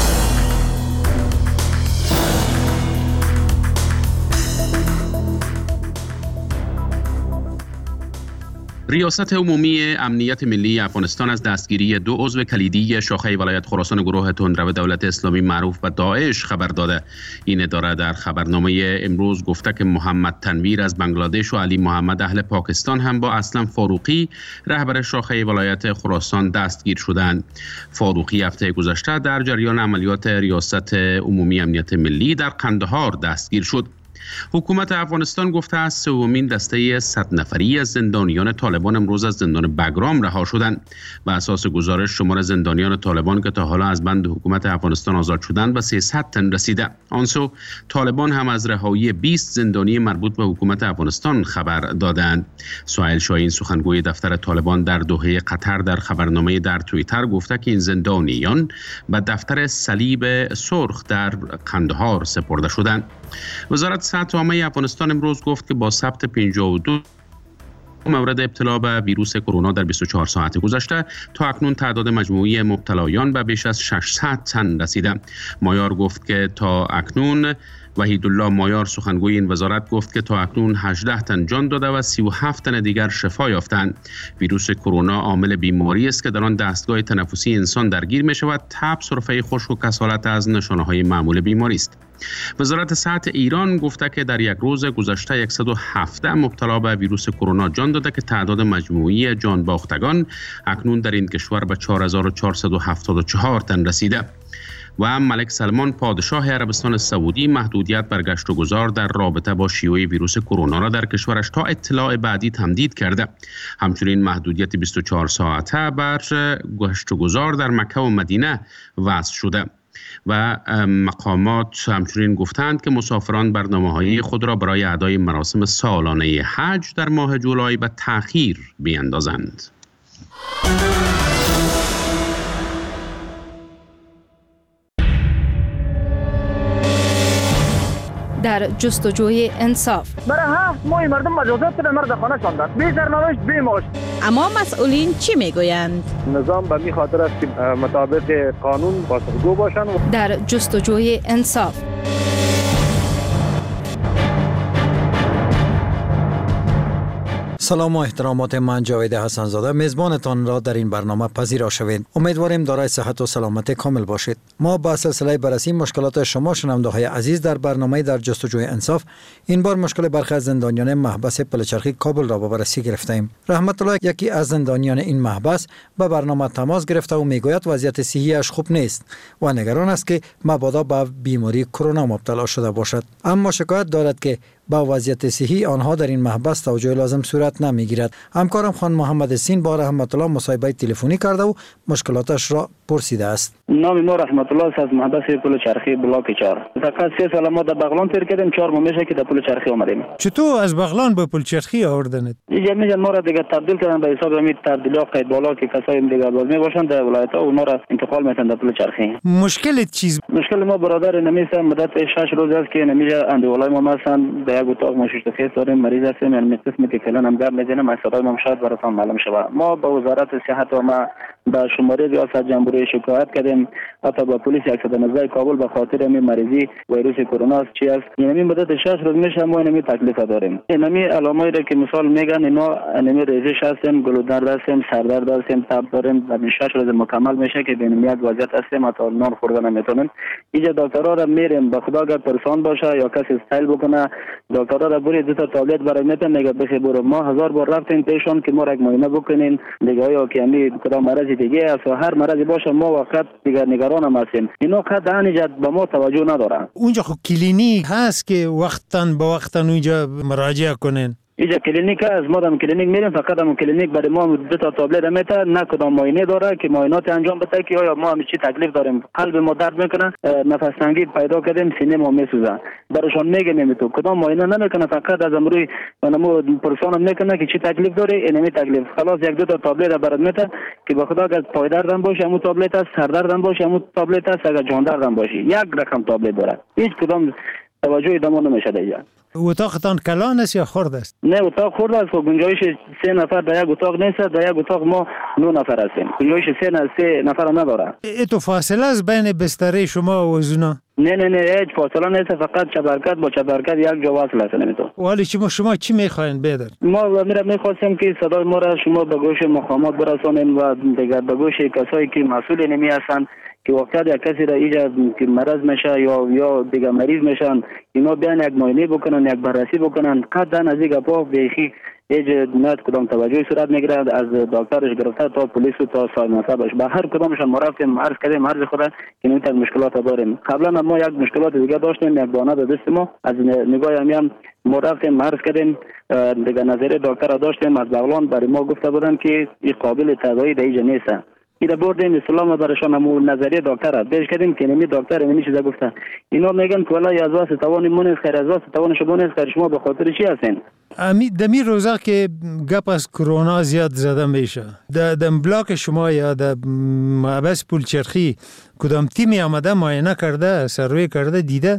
ریاست عمومی امنیت ملی افغانستان از دستگیری 2 عضو کلیدی شاخه ولایت خراسان گروه تندرو دولت اسلامی معروف به داعش خبر داده. این اداره در خبرنامه امروز گفته که محمد تنویر از بنگلادش و علی محمد اهل پاکستان هم با اسلم فاروقی رهبر شاخه ولایت خراسان دستگیر شدند. فاروقی هفته گذشته در جریان عملیات ریاست عمومی امنیت ملی در قندهار دستگیر شد. حکومت افغانستان گفته است سومین دسته 100 نفری از زندانیان طالبان امروز از زندان بگرام رها شدند. بر اساس گزارش شمار زندانیان طالبان که تا حالا از بند حکومت افغانستان آزاد شدند به 300 تن رسیده. آنسو طالبان هم از رهایی 20 زندانی مربوط به حکومت افغانستان خبر دادند. سهیل شاهین سخنگوی دفتر طالبان در دوحه قطر در خبرنامه در توییتر گفته که این زندانیان به دفتر صلیب سرخ در قندهار سپرده شدند. وزارت صحت عامه افغانستان امروز گفت که با ثبت 52 مورد ابتلا به ویروس کرونا در 24 ساعت گذشته تا اکنون تعداد مجموعی مبتلایان به بیش از 600 تن رسیده. مایار گفت که تا اکنون وحیدالله مایار سخنگوی این وزارت گفت که تا اکنون 18 تن جان داده و 37 تن دیگر شفا یافتند. ویروس کرونا عامل بیماری است که در آن دستگاه تنفسی انسان درگیر می شود. تب، سرفه خشک و کسالت از نشانه‌های معمول بیماری است. وزارت صحت ایران گفته که در یک روز گذشته 117 مبتلا به ویروس کرونا جان داده که تعداد مجموعی جان باختگان اکنون در این کشور به 4474 تن رسیده. و ملک سلمان پادشاه عربستان سعودی محدودیت بر گشت و گذار در رابطه با شیوع ویروس کرونا را در کشورش تا اطلاع بعدی تمدید کرده. همچنین محدودیت 24 ساعته بر گشت و گذار در مکه و مدینه وضع شده. و مقامات همچنین گفتند که مسافران برنامه‌های خود را برای ادای مراسم سالانه حج در ماه جولای به تأخیر بیندازند. در جستجوی انصاف. برای 7 ماه مردم مجازات به مرد خانه شاندند، بی سرنوشت بی معاش. اما مسئولین چی میگویند؟ نظام به این خاطر است که مطابق قانون پاسخگو باشند. در جستجوی انصاف. سلام و احترامات، من جاوید حسن زاده میزبانتان را در این برنامه پذیرا شوید. امیدواریم دارای صحت و سلامت کامل باشید. ما با سلسله بررسی مشکلات شما شنونده‌های عزیز در برنامه در جستجوی انصاف این بار مشکل برخی از زندانیان محبس پلچرخی کابل را به بررسی گرفتیم. رحمت الله، یکی از زندانیان این محبس، به برنامه تماس گرفته و میگوید وضعیت صحیش خوب نیست و نگران است که مبادا به بیماری کرونا مبتلا شده باشد. اما شکایت دارد که با وضعیت صحی آنها در این محبس توجه لازم صورت نمیگیرد. همکارم خان محمد سین با رحمت الله مصاحبه تلفنی کرده و مشکلاتش را پرسیده است. نام ما رحمت الله است، از محبس پل چرخی بلاک 4. فقط 3 سال ما در بغلان تیر کردیم، 4 ماه میشه که در پل چرخی اومدیم. چطور از بغلان به پل چرخی آوردنت؟ جمعیت ما را دیگه تبدیل کردن به حساب همین تبدیلات قید بالا که کسای دیگه لازم باشند در ولایت ها، اونا را انتقال میتن در پل چرخی. مشکل چیز مشکل ما برادر نمیسه مدت 6 روز است که نمیجا اندولای ما مثلا در یک اتاق ما شش داریم مریض هستیم، یعنی قسمی که فعلا هم گرم میزنیم از صدای ما شاید براتون معلوم شود. ما با وزارت صحت و ما با شماره ریاست جمهوری شکایت کردیم، حتی با پلیس 119 کابل به خاطر این مریضی ویروس کرونا است چی است. یعنی مدت 6 روز میشه ما این تکلیف داریم. این علامایی را که مثال میگن اینا این ریزش هستیم، گلودرد هستیم، سردرد هستیم، تب داریم. بعد 6 روز مکمل میشه که بین یک وضعیت هستیم، حتی نان خوردن نمیتونیم. اینجا دکترها را میریم، به خدا اگر پرسان باشه یا کسی استایل بکنه دکترها را برید دو تا تابلت برای میتن میگه بخی برو. ما 1000 بار رفتیم پیشون که ما را معاینه بکنین دیگه یا که همین کدام مرض دیگه است و هر مرضی باشه ما وقت دیگه نگران هم هستیم. اینا قطعا اینجا به ما توجه نداره. اونجا خب کلینیک هست که وقتاً با وقتاً اونجا مراجعه کنین. اینجا کلینیک است، ما هم کلینیک میریم، فقط هم کلینیک برای ما دو تا تابلت میته، نه کدام معاینه داره که معاینات انجام بده که آیا ما هم چی تکلیف داریم. قلب ما درد میکنه، نفس تنگی پیدا کردیم، سینه ما میسوزه. براشون میگیم تو کدام معاینه نمیکنه، فقط از امروی منمو پرسان میکنه که چی تکلیف داره، اینمی تکلیف. خلاص یک دو تا تابلت برات میته که به خدا اگر پای دردم باشه همون تابلت است، سر دردم باشه همون تابلت است، اگر جان دردم باشه یک رقم تابلت داره. هیچ کدام توجهی دما نمیشه دیگه. اتاقتان کلان است یا خرد است؟ نه اتاق خرد است. گنجایش 3 نفر در یک اتاق نیست، در یک اتاق ما 9 نفر هستیم. گنجایش 3 نفر نداره. تو فاصله است بین بستر شما و اونا؟ نه هیچ فاصله نیست، فقط چبرکت با چبرکت یک جا وصل است نمیتون. ولی شما چی میخواین بدر؟ ما میخواستیم که صدای ما را شما به گوش مقامات برسانین و دیگر به گوش کسایی که مسئول نمی هستند که وقتی یک کسی را ایجاد که مرض میشه یا دیگه مریض میشن اینا بیان یک معاینه بکنن، یک بررسی بکنن. قطعا از این گپا بیخی هیچ نه کدام توجهی صورت میگیره، از دکترش گرفته تا پلیس و تا صاحب منصبش به هر کدامشان ما رفتیم عرض کردیم عرض خود که نمیت مشکلات داریم. قبلا ما یک مشکلات دیگه داشتیم، یک دانه به دست ما از نگاه هم ما رفتیم عرض کردیم دیگه نظر دکتر داشتیم از بغلان برای ما گفته بودن که این قابل تداوی دیگه نیست. اینا بردیم اسلام برایشان همون نظریه دکتر پیش کردیم که نمی دکتر نمی چیزا گفته. اینا میگن که والله از واسه توان مونس خیر، از واسه توان شما نیست خیر، شما به خاطر چی هستین؟ دمی روزا که گپ از کرونا زیاد زده میشه دم بلاک شما یا د محبس پولچرخی کدام تیمی آمده معاینه کرده، سروی کرده، دیده؟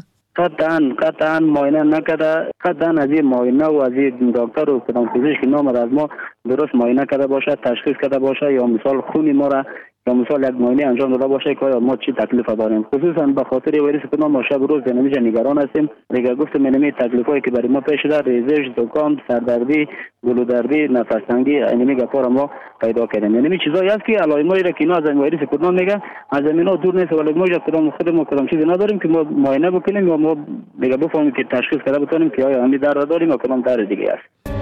قطعا معاینه نکرده. قطعا از این معاینه و از این دکتر و کدام پزشک نامد از ما درست معاینه کرده باشه، تشخیص کرده باشه یا مثال خونی ما را یا مثال یک معاینه انجام داده باشه که ما چی تکلیف داریم. خصوصا به خاطر ویروس کرونا ما شب روز نمیشه نگران هستیم. دیگه گفتم اینمی تکلیفایی که برای ما پیش داد، ریزش، زکام، سردردی، گلودردی، نفس تنگی، اینمی گپا ما پیدا کردیم. اینمی چیزایی است که علائمایی را که اینا از ویروس کرونا میگن از اینا دور نیست، ولی ما خودمون چیزی نداریم که ما معاینه بکنیم یا ما دیگه بفهمیم که تشخیص کرده بتونیم که آیا همین درد داریم یا کدام درد دیگه است.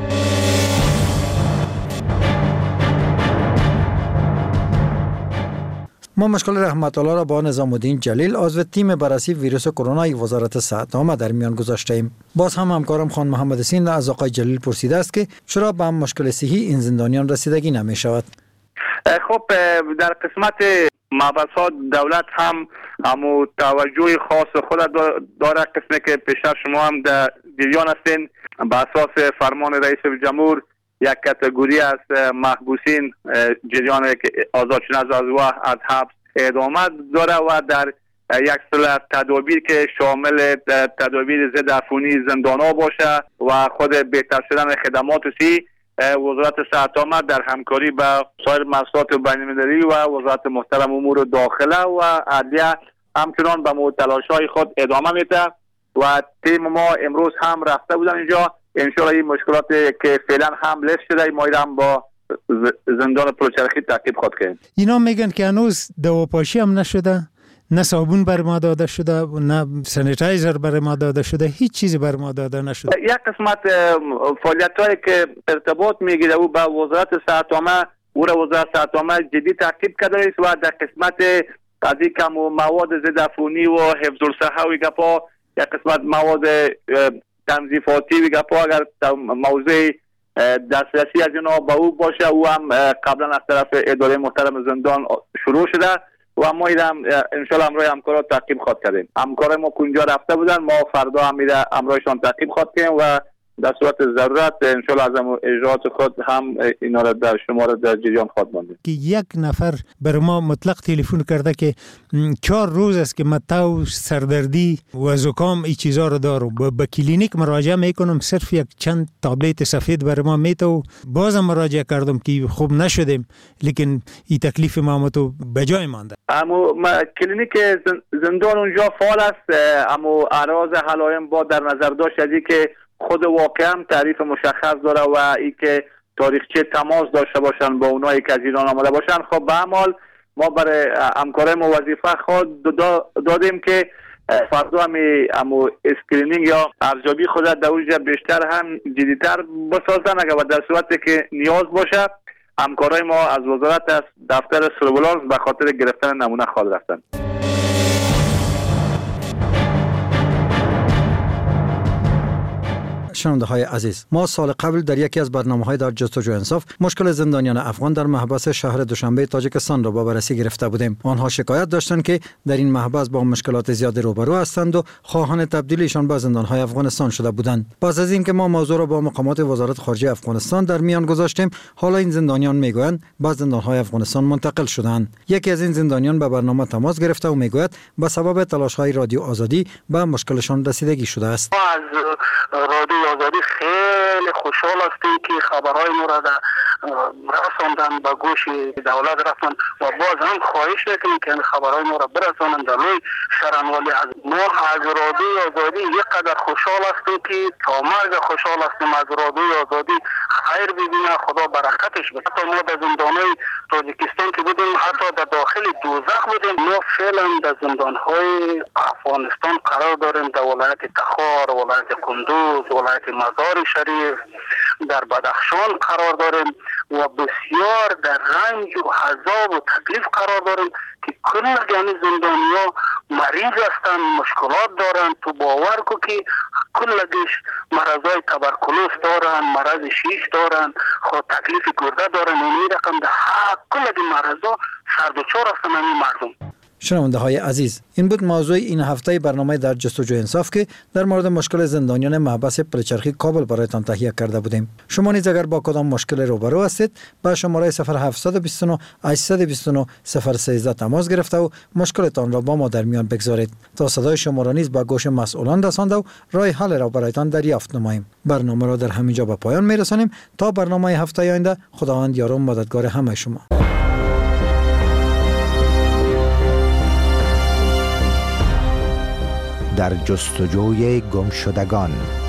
ما مشکل رحمت الله را با نظام الدین جلیل عضو تیم بررسی ویروس کرونا وزارت صحت در میان گذاشته ایم. باز هم همکارم خان محمد حسین از آقای جلیل پرسیده است که چرا به مشکل صحی این زندانیان رسیدگی نمی شود. خب در قسمت محبسات دولت هم همو توجه خاص خود داره. قسمی که پیشتر شما هم در جریان هستین به اساس فرمان رئیس جمهور یک کاتگوری از محبوسین جریان آزاد شدن از حبس ادامه داره و در یک سلسله تدابیر که شامل تدابیر ضد عفونی زندان‌ها باشه و خود بهتر شدن خدمات سی، وزارت صحت در همکاری با سایر مؤسسات بین‌المللی و وزارت محترم امور داخله و عدلیه همچنان به تلاش‌های خود ادامه میده و تیم ما امروز هم رفته بودن اینجا. انشاءالله این مشکلات که فعلا هم لیست شده ما هم با زندان پلچرخی تعقیب خود کنیم. اینا میگن که هنوز دواپاشی هم نشده، نه صابون بر ما داده شده، نه سانیتایزر بر ما داده شده، هیچ چیزی بر ما داده نشده. یک قسمت فعالیت‌هایی که ارتباط میگیره او با وزارت صحت عامه او را وزارت صحت عامه جدی تعقیب کرده است و در قسمت از این کم مواد ضد عفونی و حفظ الصحه و گپا یک قسمت مواد تنظیفاتی و گپا اگر موضوع دسترسی از اینا با او باشه او هم قبلا از طرف اداره محترم زندان شروع شده و ما هم انشالله امروز همکارا تعقیب خواهد کردیم. همکار ما کنجا رفته بودن، ما فردا هم میره امروزشان تعقیب خواهد کردیم و در صورت ضرورت انشالله از اجراات خود هم اینا را در شمار در جریان خواهد ماند. که یک نفر بر ما مطلق تلفن کرده که 4 روز است که متاو سردردی و زکام این چیزا رو دارم، به کلینیک مراجعه میکنم، صرف یک چند تابلت سفید بر ما میتو، بازم مراجعه کردم که خوب نشدیم، لیکن این تکلیف ما تو به جای مانده. اما کلینیک زندان اونجا فعال است، اما اعراض علائم با در نظر داشت از که خود واقعا تعریف مشخص داره و ای که تاریخچه تماس داشته باشن با اونایی که از ایران آمده باشن. خب به هر حال ما برای همکارای ما وظیفه خود دادیم که فردا هم اسکرینینگ یا ارزیابی خود در اونجا بیشتر هم جدی‌تر بسازن، اگر و در صورتی که نیاز باشه همکارای ما از وزارت از دفتر سرویلانس به خاطر گرفتن نمونه خواهد رفتن. شنونده‌های عزیز، ما سال قبل در یکی از برنامه‌های در جستجوی انصاف مشکل زندانیان افغان در محبس شهر دوشنبه تاجیکستان را با بررسی گرفته بودیم. آنها شکایت داشتند که در این محبس با مشکلات زیاد روبرو هستند و خواهان تبدیلیشان به زندان‌های افغانستان شده بودند. پس از اینکه ما موضوع را با مقامات وزارت خارجه افغانستان در میان گذاشتیم، حالا این زندانیان میگویند به زندان‌های افغانستان منتقل شدند. یکی از این زندانیان به برنامه تماس گرفته و میگوید به سبب تلاش‌های رادیو آزادی به مشکلشان رسیدگی شده است. رادیو آزادی خیلی خوشحال هستیم که خبرهای ما را رساندن به گوش دولت رفتن و باز هم خواهش میکنیم که خبرهای ما را برسانند در روی شرنوالی. از ما از رادیو آزادی یک قدر خوشحال هستیم که تا مرگ خوشحال هستیم از رادیو آزادی. خیر ببینه، خدا برکتش بده. حتی ما در زندانهای تاجیکستان که بودیم، حتی در داخل دوزخ بودیم، ما فعلا در زندانهای افغانستان قرار داریم، در ولایت تخار، ولایت کندوز، ولایت مزار شریف، در بدخشان قرار داریم و بسیار در رنج و عذاب و تکلیف قرار داریم که کل یعنی زندانیا مریض هستن، مشکلات دارن. تو باور کو که کلگیش مرضای تبرکلوز دارن، مرض شیش دارن، خود تکلیف گرده دارن. این رقم ده کلگی مرضا سردوچار هستن این مردم. شنونده‌های عزیز، این بود موضوع این هفته برنامه در جستجوی انصاف که در مورد مشکل زندانیان محبس پلچرخی کابل برایتان تهیه کرده بودیم. شما نیز اگر با کدام مشکل روبرو هستید، با شماره 0729 829 013 تماس گرفته و مشکلتان را با ما در میان بگذارید تا صدای شما را نیز به گوش مسئولان رسانده و راه حل را برایتان دریافت نماییم. برنامه را در همینجا به پایان میرسانیم تا برنامه هفته آینده. خداوند یار و مددگار همه شما. در جستجوی گمشدگان.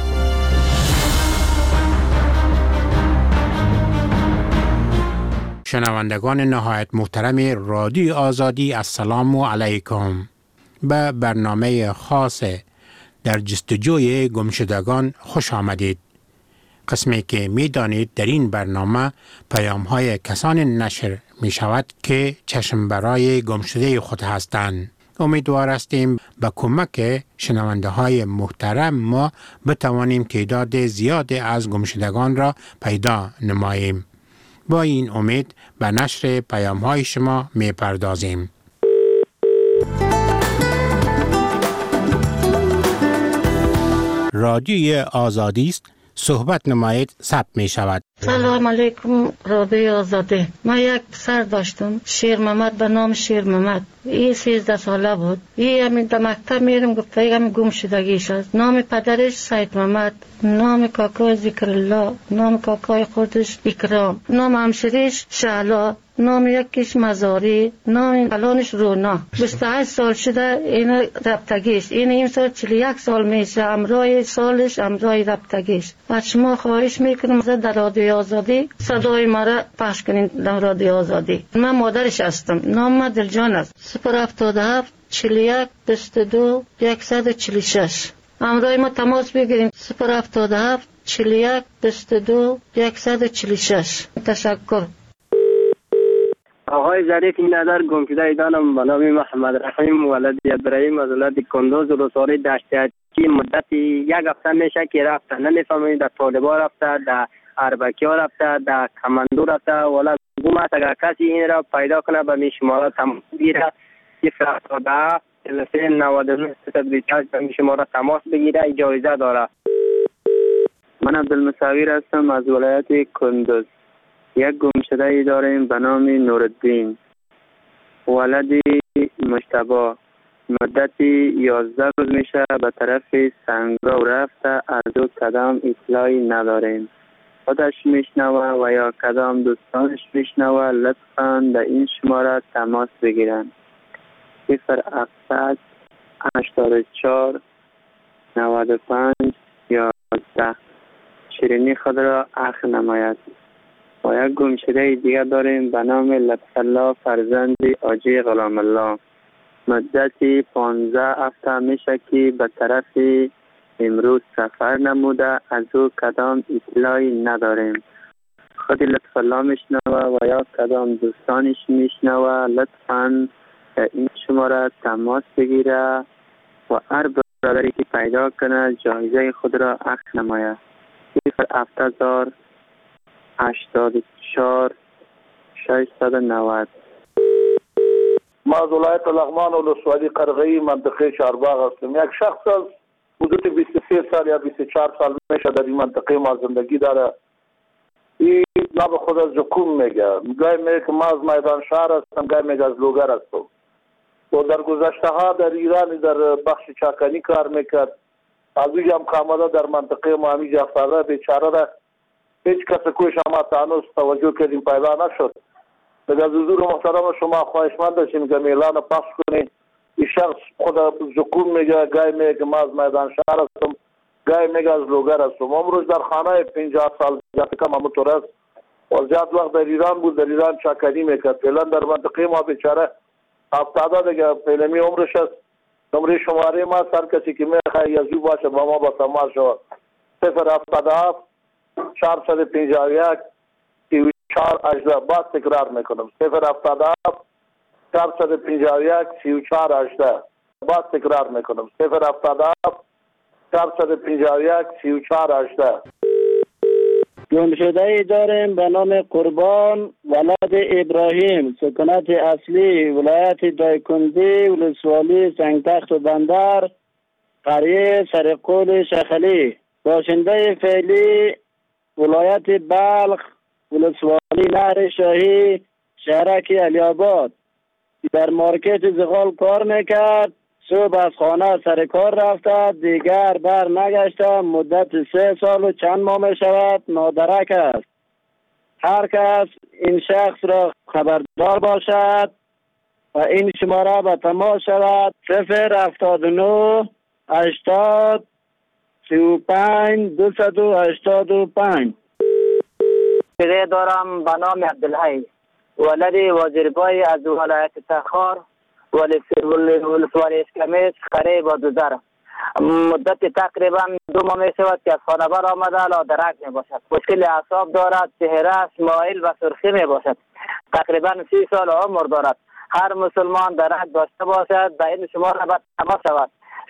شنوندگان نهایت محترم رادیو آزادی، السلام علیکم. به برنامه خاص در جستجوی گمشدگان خوش آمدید. قسمی که می دانید در این برنامه پیام های کسان نشر می شود که چشم برای گمشده خود هستند. امیدوار هستیم با کمک شنونده های محترم ما بتوانیم تعداد زیاد از گمشدگان را پیدا نماییم. با این امید به نشر پیام های شما می پردازیم. رادیوی آزادی است، صحبت نمایید ثبت می شود. سلام علیکم رادیو آزادی. من یک پسر داشتم، شیر محمد، به نام شیر محمد. این 13 ساله بود. این همین در مکتب میرم، گفته همین گم شدگیش است. نام پدرش سید محمد، نام کاکای ذکر الله، نام کاکای خودش اکرام، نام همشریش شعلا، نام یکیش مزاری، نام الانش رونا. 28 سال شده این رفتگیش. این سال 41 سال میشه. امرای سالش امرای رفتگیش. از شما خواهش میکنم در رادیو آزادی صدای مرا پخش کنین در رادیو آزادی. من مادرش هستم. نام دلجان است. 077 41 22 146. امرای ما تماس بگیریم. 077 41 22 146. تشکر. آقای ظریف نظر گمشده ایدانم به نام محمد رحیم ولد ابراهیم از ولایت کندوز روساری دشت که مدتی 1 هفته میشه که رفته. نمیفهمید در طالبا رفته، در اربکیا رفته، در کماندو رفته. والا گم است. اگر کسی این را پیدا کنه به می شماره تماس بگیره. 077 33 99 328 به می شماره تماس بگیره. جایزه داره. من عبدالمصور هستم از ولایت کندوز. یک گمشده ای داریم به نام نورالدین، ولد مجتبی. مدتی 11 روز میشه به طرف سنگرو رفته، از او کدام اطلاعی نداریم. خودش میشنوه و یا کدام دوستانش میشنوه، لطفاً به این شماره تماس بگیرن. 0700 84 95 11. شیرینی خود را اخ نماید. و یک گمشده دیگر داریم به نام لطف الله فرزند حاجی غلام الله. مدتی 15 هفته میشه که به طرف امروز سفر نموده، از او کدام اطلاعی نداریم. خود لطف الله میشنوه و یا کدام دوستانش میشنوه، لطفاً این شماره تماس بگیره و هر برادری که پیدا کنه جایزه خود را اخذ نماید. 0700 84 690. ما از ولایت لغمان ولسوالی قرغی منطقه چهارباغ هستم. یک شخص از حدود 23 سال یا 24 سال میشه در این منطقه ما زندگی داره. این نام خود از جکوم میگه. گاهی میگه که ما از میدان شهر هستم، گاهی میگه از لوگر هستم. و در گذشته ها در ایران در بخش چاکنی کار میکرد. از اینجا هم کاملا در منطقه ما همیجا افتاده. بیچاره را هیچ کس کوش ما تانوس توجه کردیم پیدا نشد. از حضور محترم شما خواهشمند داشتیم که اعلان پخش کنید. این شخص خود زکوم میگه، گاهی میگه که ما از میدان شهر هستم، گاهی میگه از لوگر هستم. امروز در خانه 50 سال جات کم همونطور است و زیاد وقت در ایران بود، در ایران چاکنی میکرد. فعلا در منطقه ما بیچاره افتاده دیگه. فعلمی عمرش است. نمره شماره ما هر کسی که میخواه یزو باشه با ما با تماس شود. 077 451 3418. باز تکرار میکنم 077 451 3418. باز تکرار میکنم 077 451 3418. گمشده ای داریم به نام قربان ولد ابراهیم، سکونت اصلی ولایت دایکندی ولسوالی سنگتخت و بندر، قریه سرقول شخلی. باشنده فعلی ولایت بلخ ولسوالی نهر شاهی شهرک علی آباد. در مارکت زغال کار میکرد. صبح از خانه سر کار رفته، دیگر بر نگشته. مدت 3 سال و چند ماه می شود نادرک است. هر کس این شخص را خبردار باشد و این شماره به تماس شود. 079 80 35 285. پیده دارم به نام عبدالحی، ولد وزیربای از ولایت تخار ولسوالی اسکمیس قریب با دوزر. مدت تقریبا 2 ماه می شود که از خانه بر آمده، لادرک می باشد. مشکل اعصاب دارد، چهره مایل و سرخی می باشد. تقریبا 30 سال عمر دارد. هر مسلمان درک داشته باشد به این شماره باید تماس شود.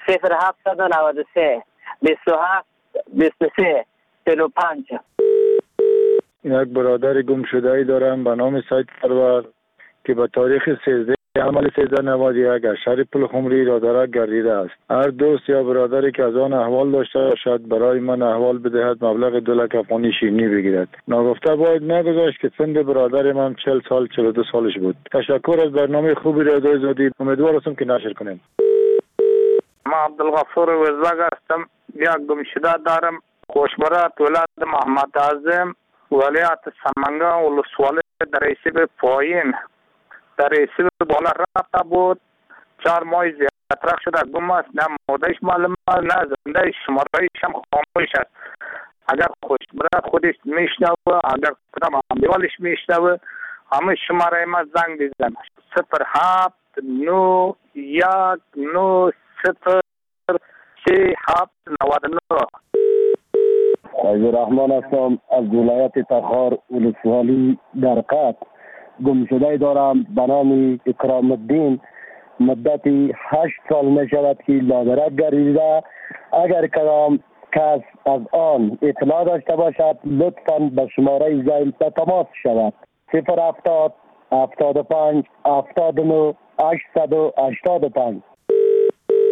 0793 27 23 45. یک برادر گم شده ای دارم به نام سید پرور که به تاریخ 13 عمل 1391 از شهر پلخمری رادرک گردیده است. هر دوست یا برادری که از آن احوال داشته باشد برای من احوال بدهد، مبلغ 2 لک افغانی شیرینی بگیرد. ناگفته باید نگذاشت که سن برادر من 40 سال 42 سالش بود. تشکر از برنامه خوبی رادیو آزادی. امیدوار هستم که نشر کنیم. ما عبدالغفور وزاق هستم. یک گمشده دارم. خوشبرات ولد محمد اعظم ولایت سمنگان ولسوالی در ریسیب پایین در ریسیب بالا رفته بود. 4 ماه زیادتر شده گم است. نه مادهش معلوم است نه زنده شمارهایش هم خاموش است. اگر خوشبرات خودش میشنوه، اگر کدام امیوالش میشنوه، همه شماره ما زنگ بزن. 07 9 1 9 0 3 7 99. عبدالرحمن هستم از ولایت تخار ولسوالی در قط. گمشده دارم به نام اکرام الدین. مدتی 8 سال می شود که لادرک گردیده. اگر کدام کس از آن اطلاع داشته باشد لطفاً به شماره زنگ تماس شود. 070 75 79 885.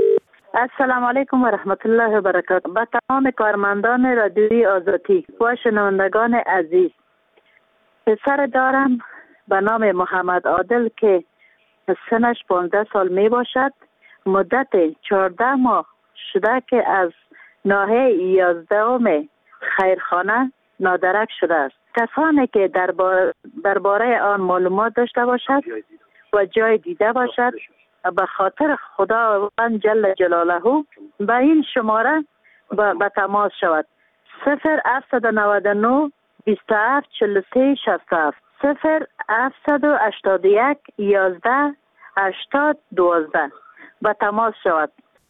السلام علیکم و رحمت الله و برکاته. با تمام کارمندان رادیوی آزادی و شنوندگان عزیز، پسر دارم به نام محمد عادل که سنش 15 سال می باشد. مدت 14 ماه شده که از ناحیه 11 خیرخانه نادرک شده است. کسانی که درباره آن معلومات داشته باشد و جای دیده باشد، به خاطر خداوند جل جلاله به این شماره به تماس شود. 0799 27 43 67 0781 11 80 12 به تماس شود.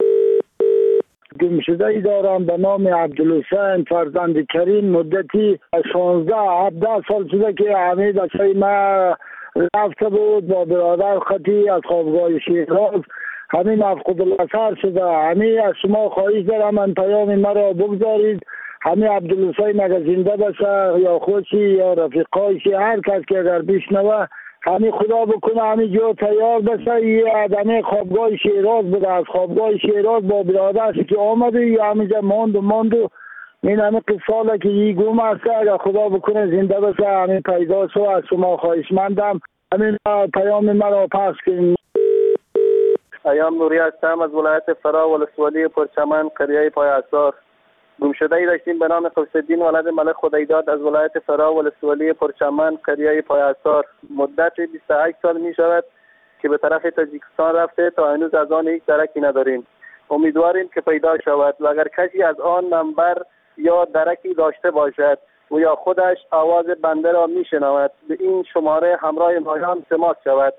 گمشده دارم به نام عبدالحسین فرزند کریم. مدتی 16-17 سال شده که همه بچه ما رفته بود با برادر خطی از خوابگاه شیراز. همین مفقود الاثر شده. همین از شما خواهش دارم من پیام مرا بگذارید. همین عبدالحسین اگر زنده باشه یا خودشی یا رفیقایشی، هر کس که اگر بشنوه، همین خدا بکنه همین جا تیار بشه. یه آدمی خوابگاه شیراز بوده، از خوابگاه شیراز با برادرش که آمده یا همینجا ماند و این همه قصاله که یه گم است. اگر خدا بکنه زنده بشه همین پیدا شو. از شما خواهشمندم همین پیام مرا پخش کنید. ایام نوری هستم از ولایت فرا ولسوالی پرچمن قریه پای اثار. گمشده‌ای داشتیم به نام قوس‌الدین ولد ملک خدایداد از ولایت فرا ولسوالی پرچمن قریه پای اثار. مدت 28 سال می شود که به طرف تاجیکستان رفته، تا هنوز از آن هیچ درکی نداریم. امیدواریم که پیدا شود و اگر کسی از آن نمبر یا درکی داشته باشد و یا خودش آواز بنده را می شنود، به این شماره همراه مایان تماس شود.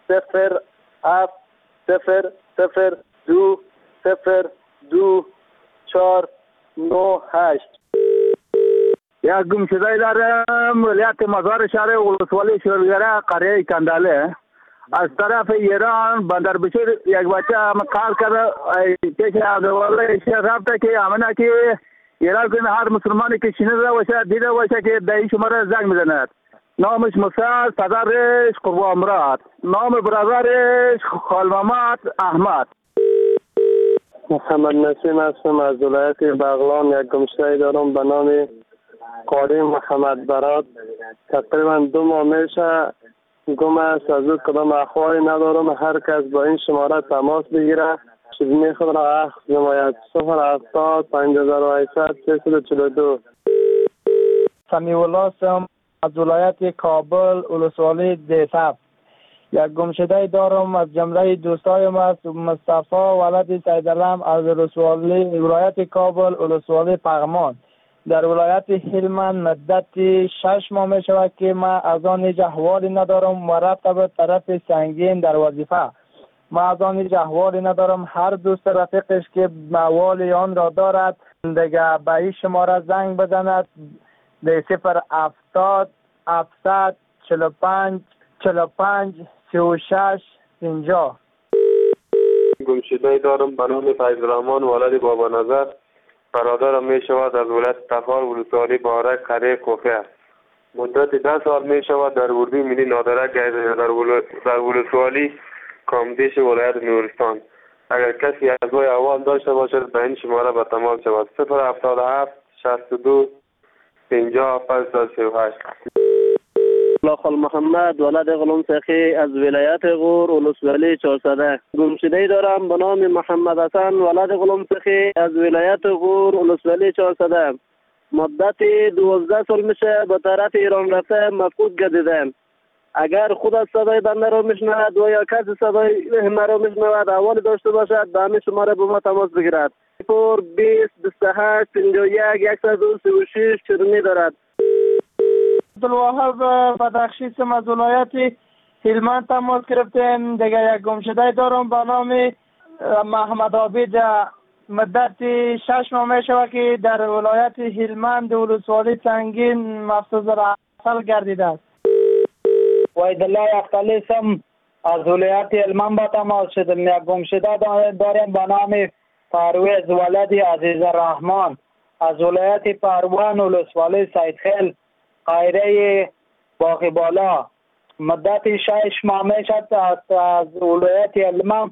0702022498. یک گمشده دارم ولایت مزار شهر ولسوالی شورگره قریه کنداله. از طرف ایران بندر بشیر یک بچه هم کار کرده پیش عبدالله شیخ رفته که امنه که ایران کنه هر مسلمانی که شنیده باشه دیده باشه که در این شماره زنگ میزند. نامش موسی، پدرش قربان مراد، نام برادرش خالمامد احمد. محمد نسیم هستم از ولایت بغلان. یک گمشده دارم به نام قاری محمد براد. تقریبا 2 ماه میشه گم است. از او کدام اخباری ندارم. هر کس با این شماره تماس بگیره چیزی خود را اخذ نماید. 070 5800 342. سمیع الله هستم از ولایت کابل ولسوالی دیتب. یک گمشده دارم از جمله دوستایم است مصطفی ولد سیدالم از ولایت کابل ولسوالی پغمان. در ولایت هلمند مدت 6 ماه می شود که ما از آن هیچ احوالی ندارم و رفته به طرف سنگین در وظیفه. ما از آن هیچ احوالی ندارم. هر دوست رفیقش که احوال آن را دارد دیگه به این شماره زنگ بزند. 070 700 45 45 36 50. گمشده دارم به نام فیض الرحمن ولد بابا نظر. برادرم می شود از ولایت تخار ولسوالی بارک قریه کوفه. مدت 10 سال می شود در اردوی ملی نادرک در ولسوالی کامدیش ولایت نورستان. اگر کسی از وی احوال داشته باشد به این شماره به تماس شود. 077 62 50 538. خال محمد ولد غلام سخی از ولایت غور ولسوالی 400. گمشده دارم به نام محمد حسن ولد غلام سخی از ولایت غور ولسوالی 400. مدت 12 سال میشه به طرف ایران رفته مفقود گردیدم. اگر خود از صدای بنده را میشنود و یا کسی صدای مرا میشنود احوال داشته باشد به همین شماره با ما تماس بگیرد. 20 28 51 136 چرمی دارد. عبدالوهاب بدخشی سم از ولایت هلمند تماس گرفتیم. دیگه یک گمشده دارم به نام محمد عابد. مدت 6 ماه می شود که در ولایت هلمند ولسوالی سنگین مفصوص اصل گردیده است. وحیدالله اختلی سم از ولایت هلمند با تماس شدم. یک گمشده دارم به نام پرویز ولد عزیز الرحمن از ولایت پروان ولسوالی سیدخیل قایره باقی بالا. مدت 6 ماه می شد از ولایت هلمند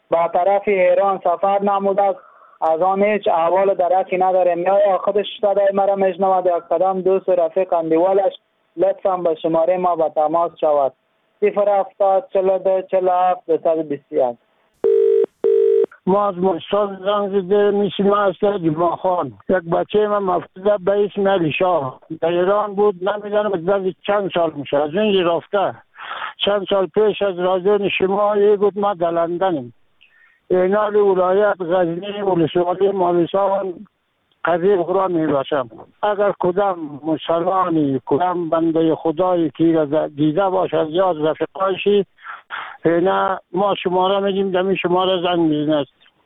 با طرف ایران سفر نموده است. از آن هیچ احوال درکی نداریم. یا خودش صدای مرا میشنود یا کدام دوست و رفیق اندیوالش لطفا به شماره ما به تماس شود. 070 42 47 221. ما از مستاد زنگ زده میشیم از جمعه خان. یک بچه من مفتوده به اسم علی شاه در ایران بود. نمیدانم از چند سال میشه از اینجا رفته. چند سال پیش از رادیو شما گفت ما در لندنیم. اینال ولایت غزنی ولسوالی مالستان قریب قرآن می باشم. اگر کدام مسلمانی کدام بنده خدایی که دیده باشد یا از رفقایشی اینا ما شماره میدیم دمی شماره زنگ میزند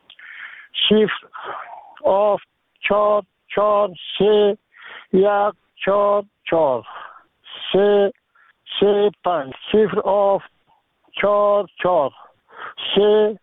0-4-4-3-1-4-4 3-3-5 0-4-4-3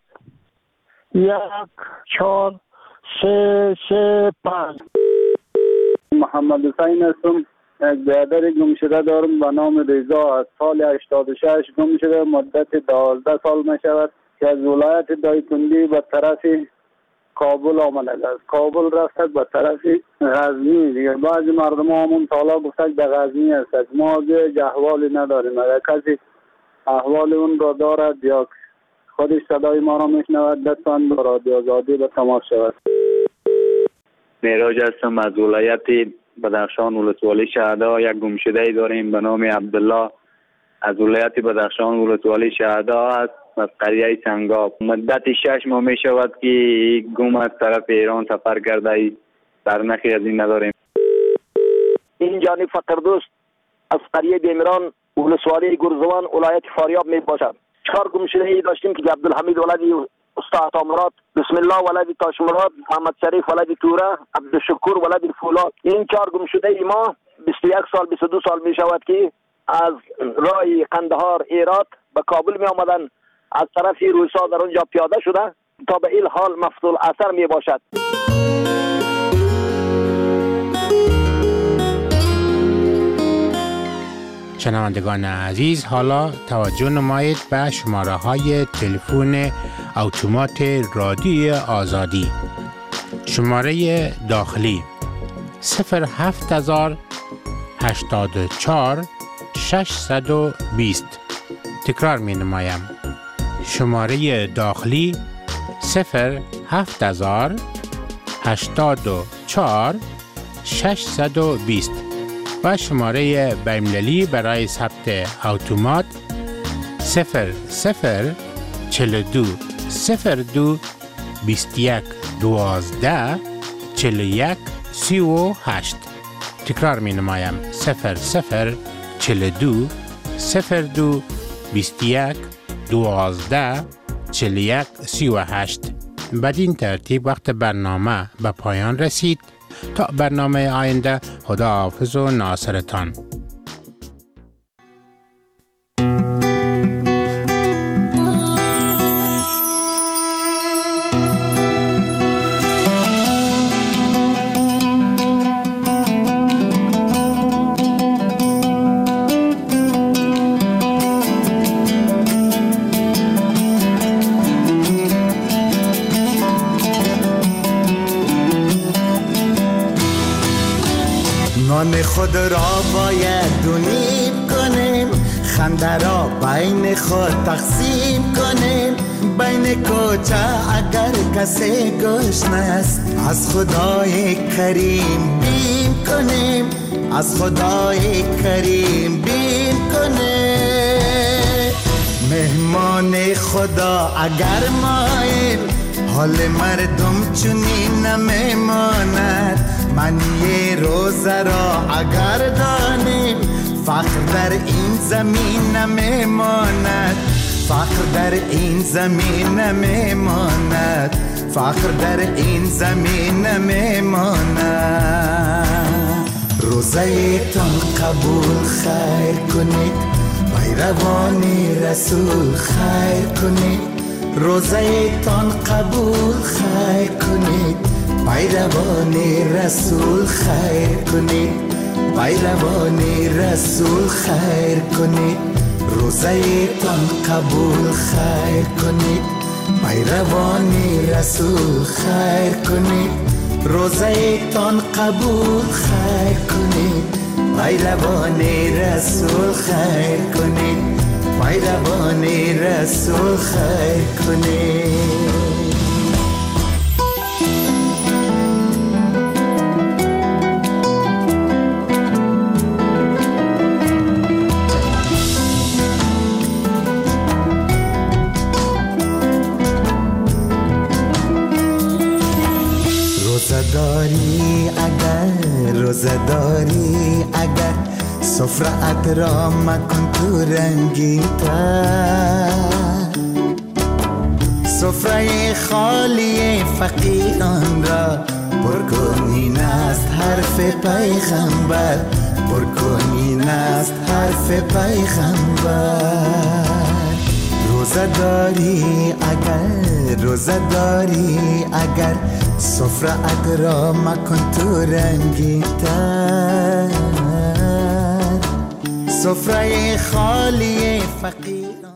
1-4-3-3-5. محمد حسین هستم. یک برادر گم شده دارم به نام رضا. از سال 86 گم شده. مدت 12 سال می شود که از ولایت دایکنډي به طرف کابل آمده است. کابل رفته به طرف غزنی. دیگه بعضی مردم همون تالا گفتن در غزنی است. ما دیگه احوالی نداریم. اگر کسی احوال اون را دارد یا خودش صدای ما را میشنود لطفاً با رادیو آزادی به تماس شود. معراج هستم از ولایت بدخشان ولسوالی شهدا. یک گمشده داریم به نام عبدالله از ولایت بدخشان ولسوالی شهدا است از قریه سنگاب. مدت 6 ماه می شود که گم از طرف ایران سفر کرده. برنخی از این نداریم. این جانی فقردوست از قریه بیمران ولسوالی گرزوان ولایت فاریاب می باشد. 4 گمشدگی داشتیم که عبدالحمید ولدی استاد عطامراد، بسم الله ولدی تاشمراد، محمد شریف ولدی توره، عبدالشکور ولدی فولاد. این 4 گمشدگی ما 21 سال 22 سال می شود که از راه قندهار ایرات به کابل می آمدن. از طرف روسا در اونجا پیاده شده تا به این حال مفتول اثر می باشد. شنوندگان عزیز، حالا توجه نمایید به شماره های تلفن اتومات رادیو آزادی. شماره داخلی 07084 620. تکرار می نمایم. شماره داخلی 07084 620 و شماره بین‌المللی برای ثبت اتومات 0042 02 21 12 41 38. تکرار می نمایم 0042 02 21 12 41 38. بدین ترتیب وقت برنامه به پایان رسید. تا برنامه آینده، خداحافظ و ناصرتان. خود را باید دونیم کنیم، خنده را بین خود تقسیم کنیم. بین کوچه اگر کسی گشنه است، از خدای کریم بیم کنیم، از خدای کریم بیم کنیم. مهمان خدا اگر ماییم، حال مردم چنین نمیماند. معنی روزه را اگر دانیم، فقر در این زمین نمیماند، فقر در این زمین نمیماند، فقر در این زمین نمیماند. روزه تان قبول خیر کنید، پیروان رسول خیر کنید. روزه تان قبول خیر کنید، پیروان رسول خیر کنید، پیروان رسول خیر کنید. روزه تان قبول خیر کنید، پیروان رسول خیر کنید روزه تان قبول خیر کنید پیروان رسول خیر کنید پیروان رسول خیر کنید روزه داری اگر سفرت را مکن تو رنگین تر سفره خالی فقیران را پر کن این است حرف پیغمبر پر کن این است حرف پیغمبر روزه داری اگر سفرت را مکن تو رنگی تر سفره خالی فقیر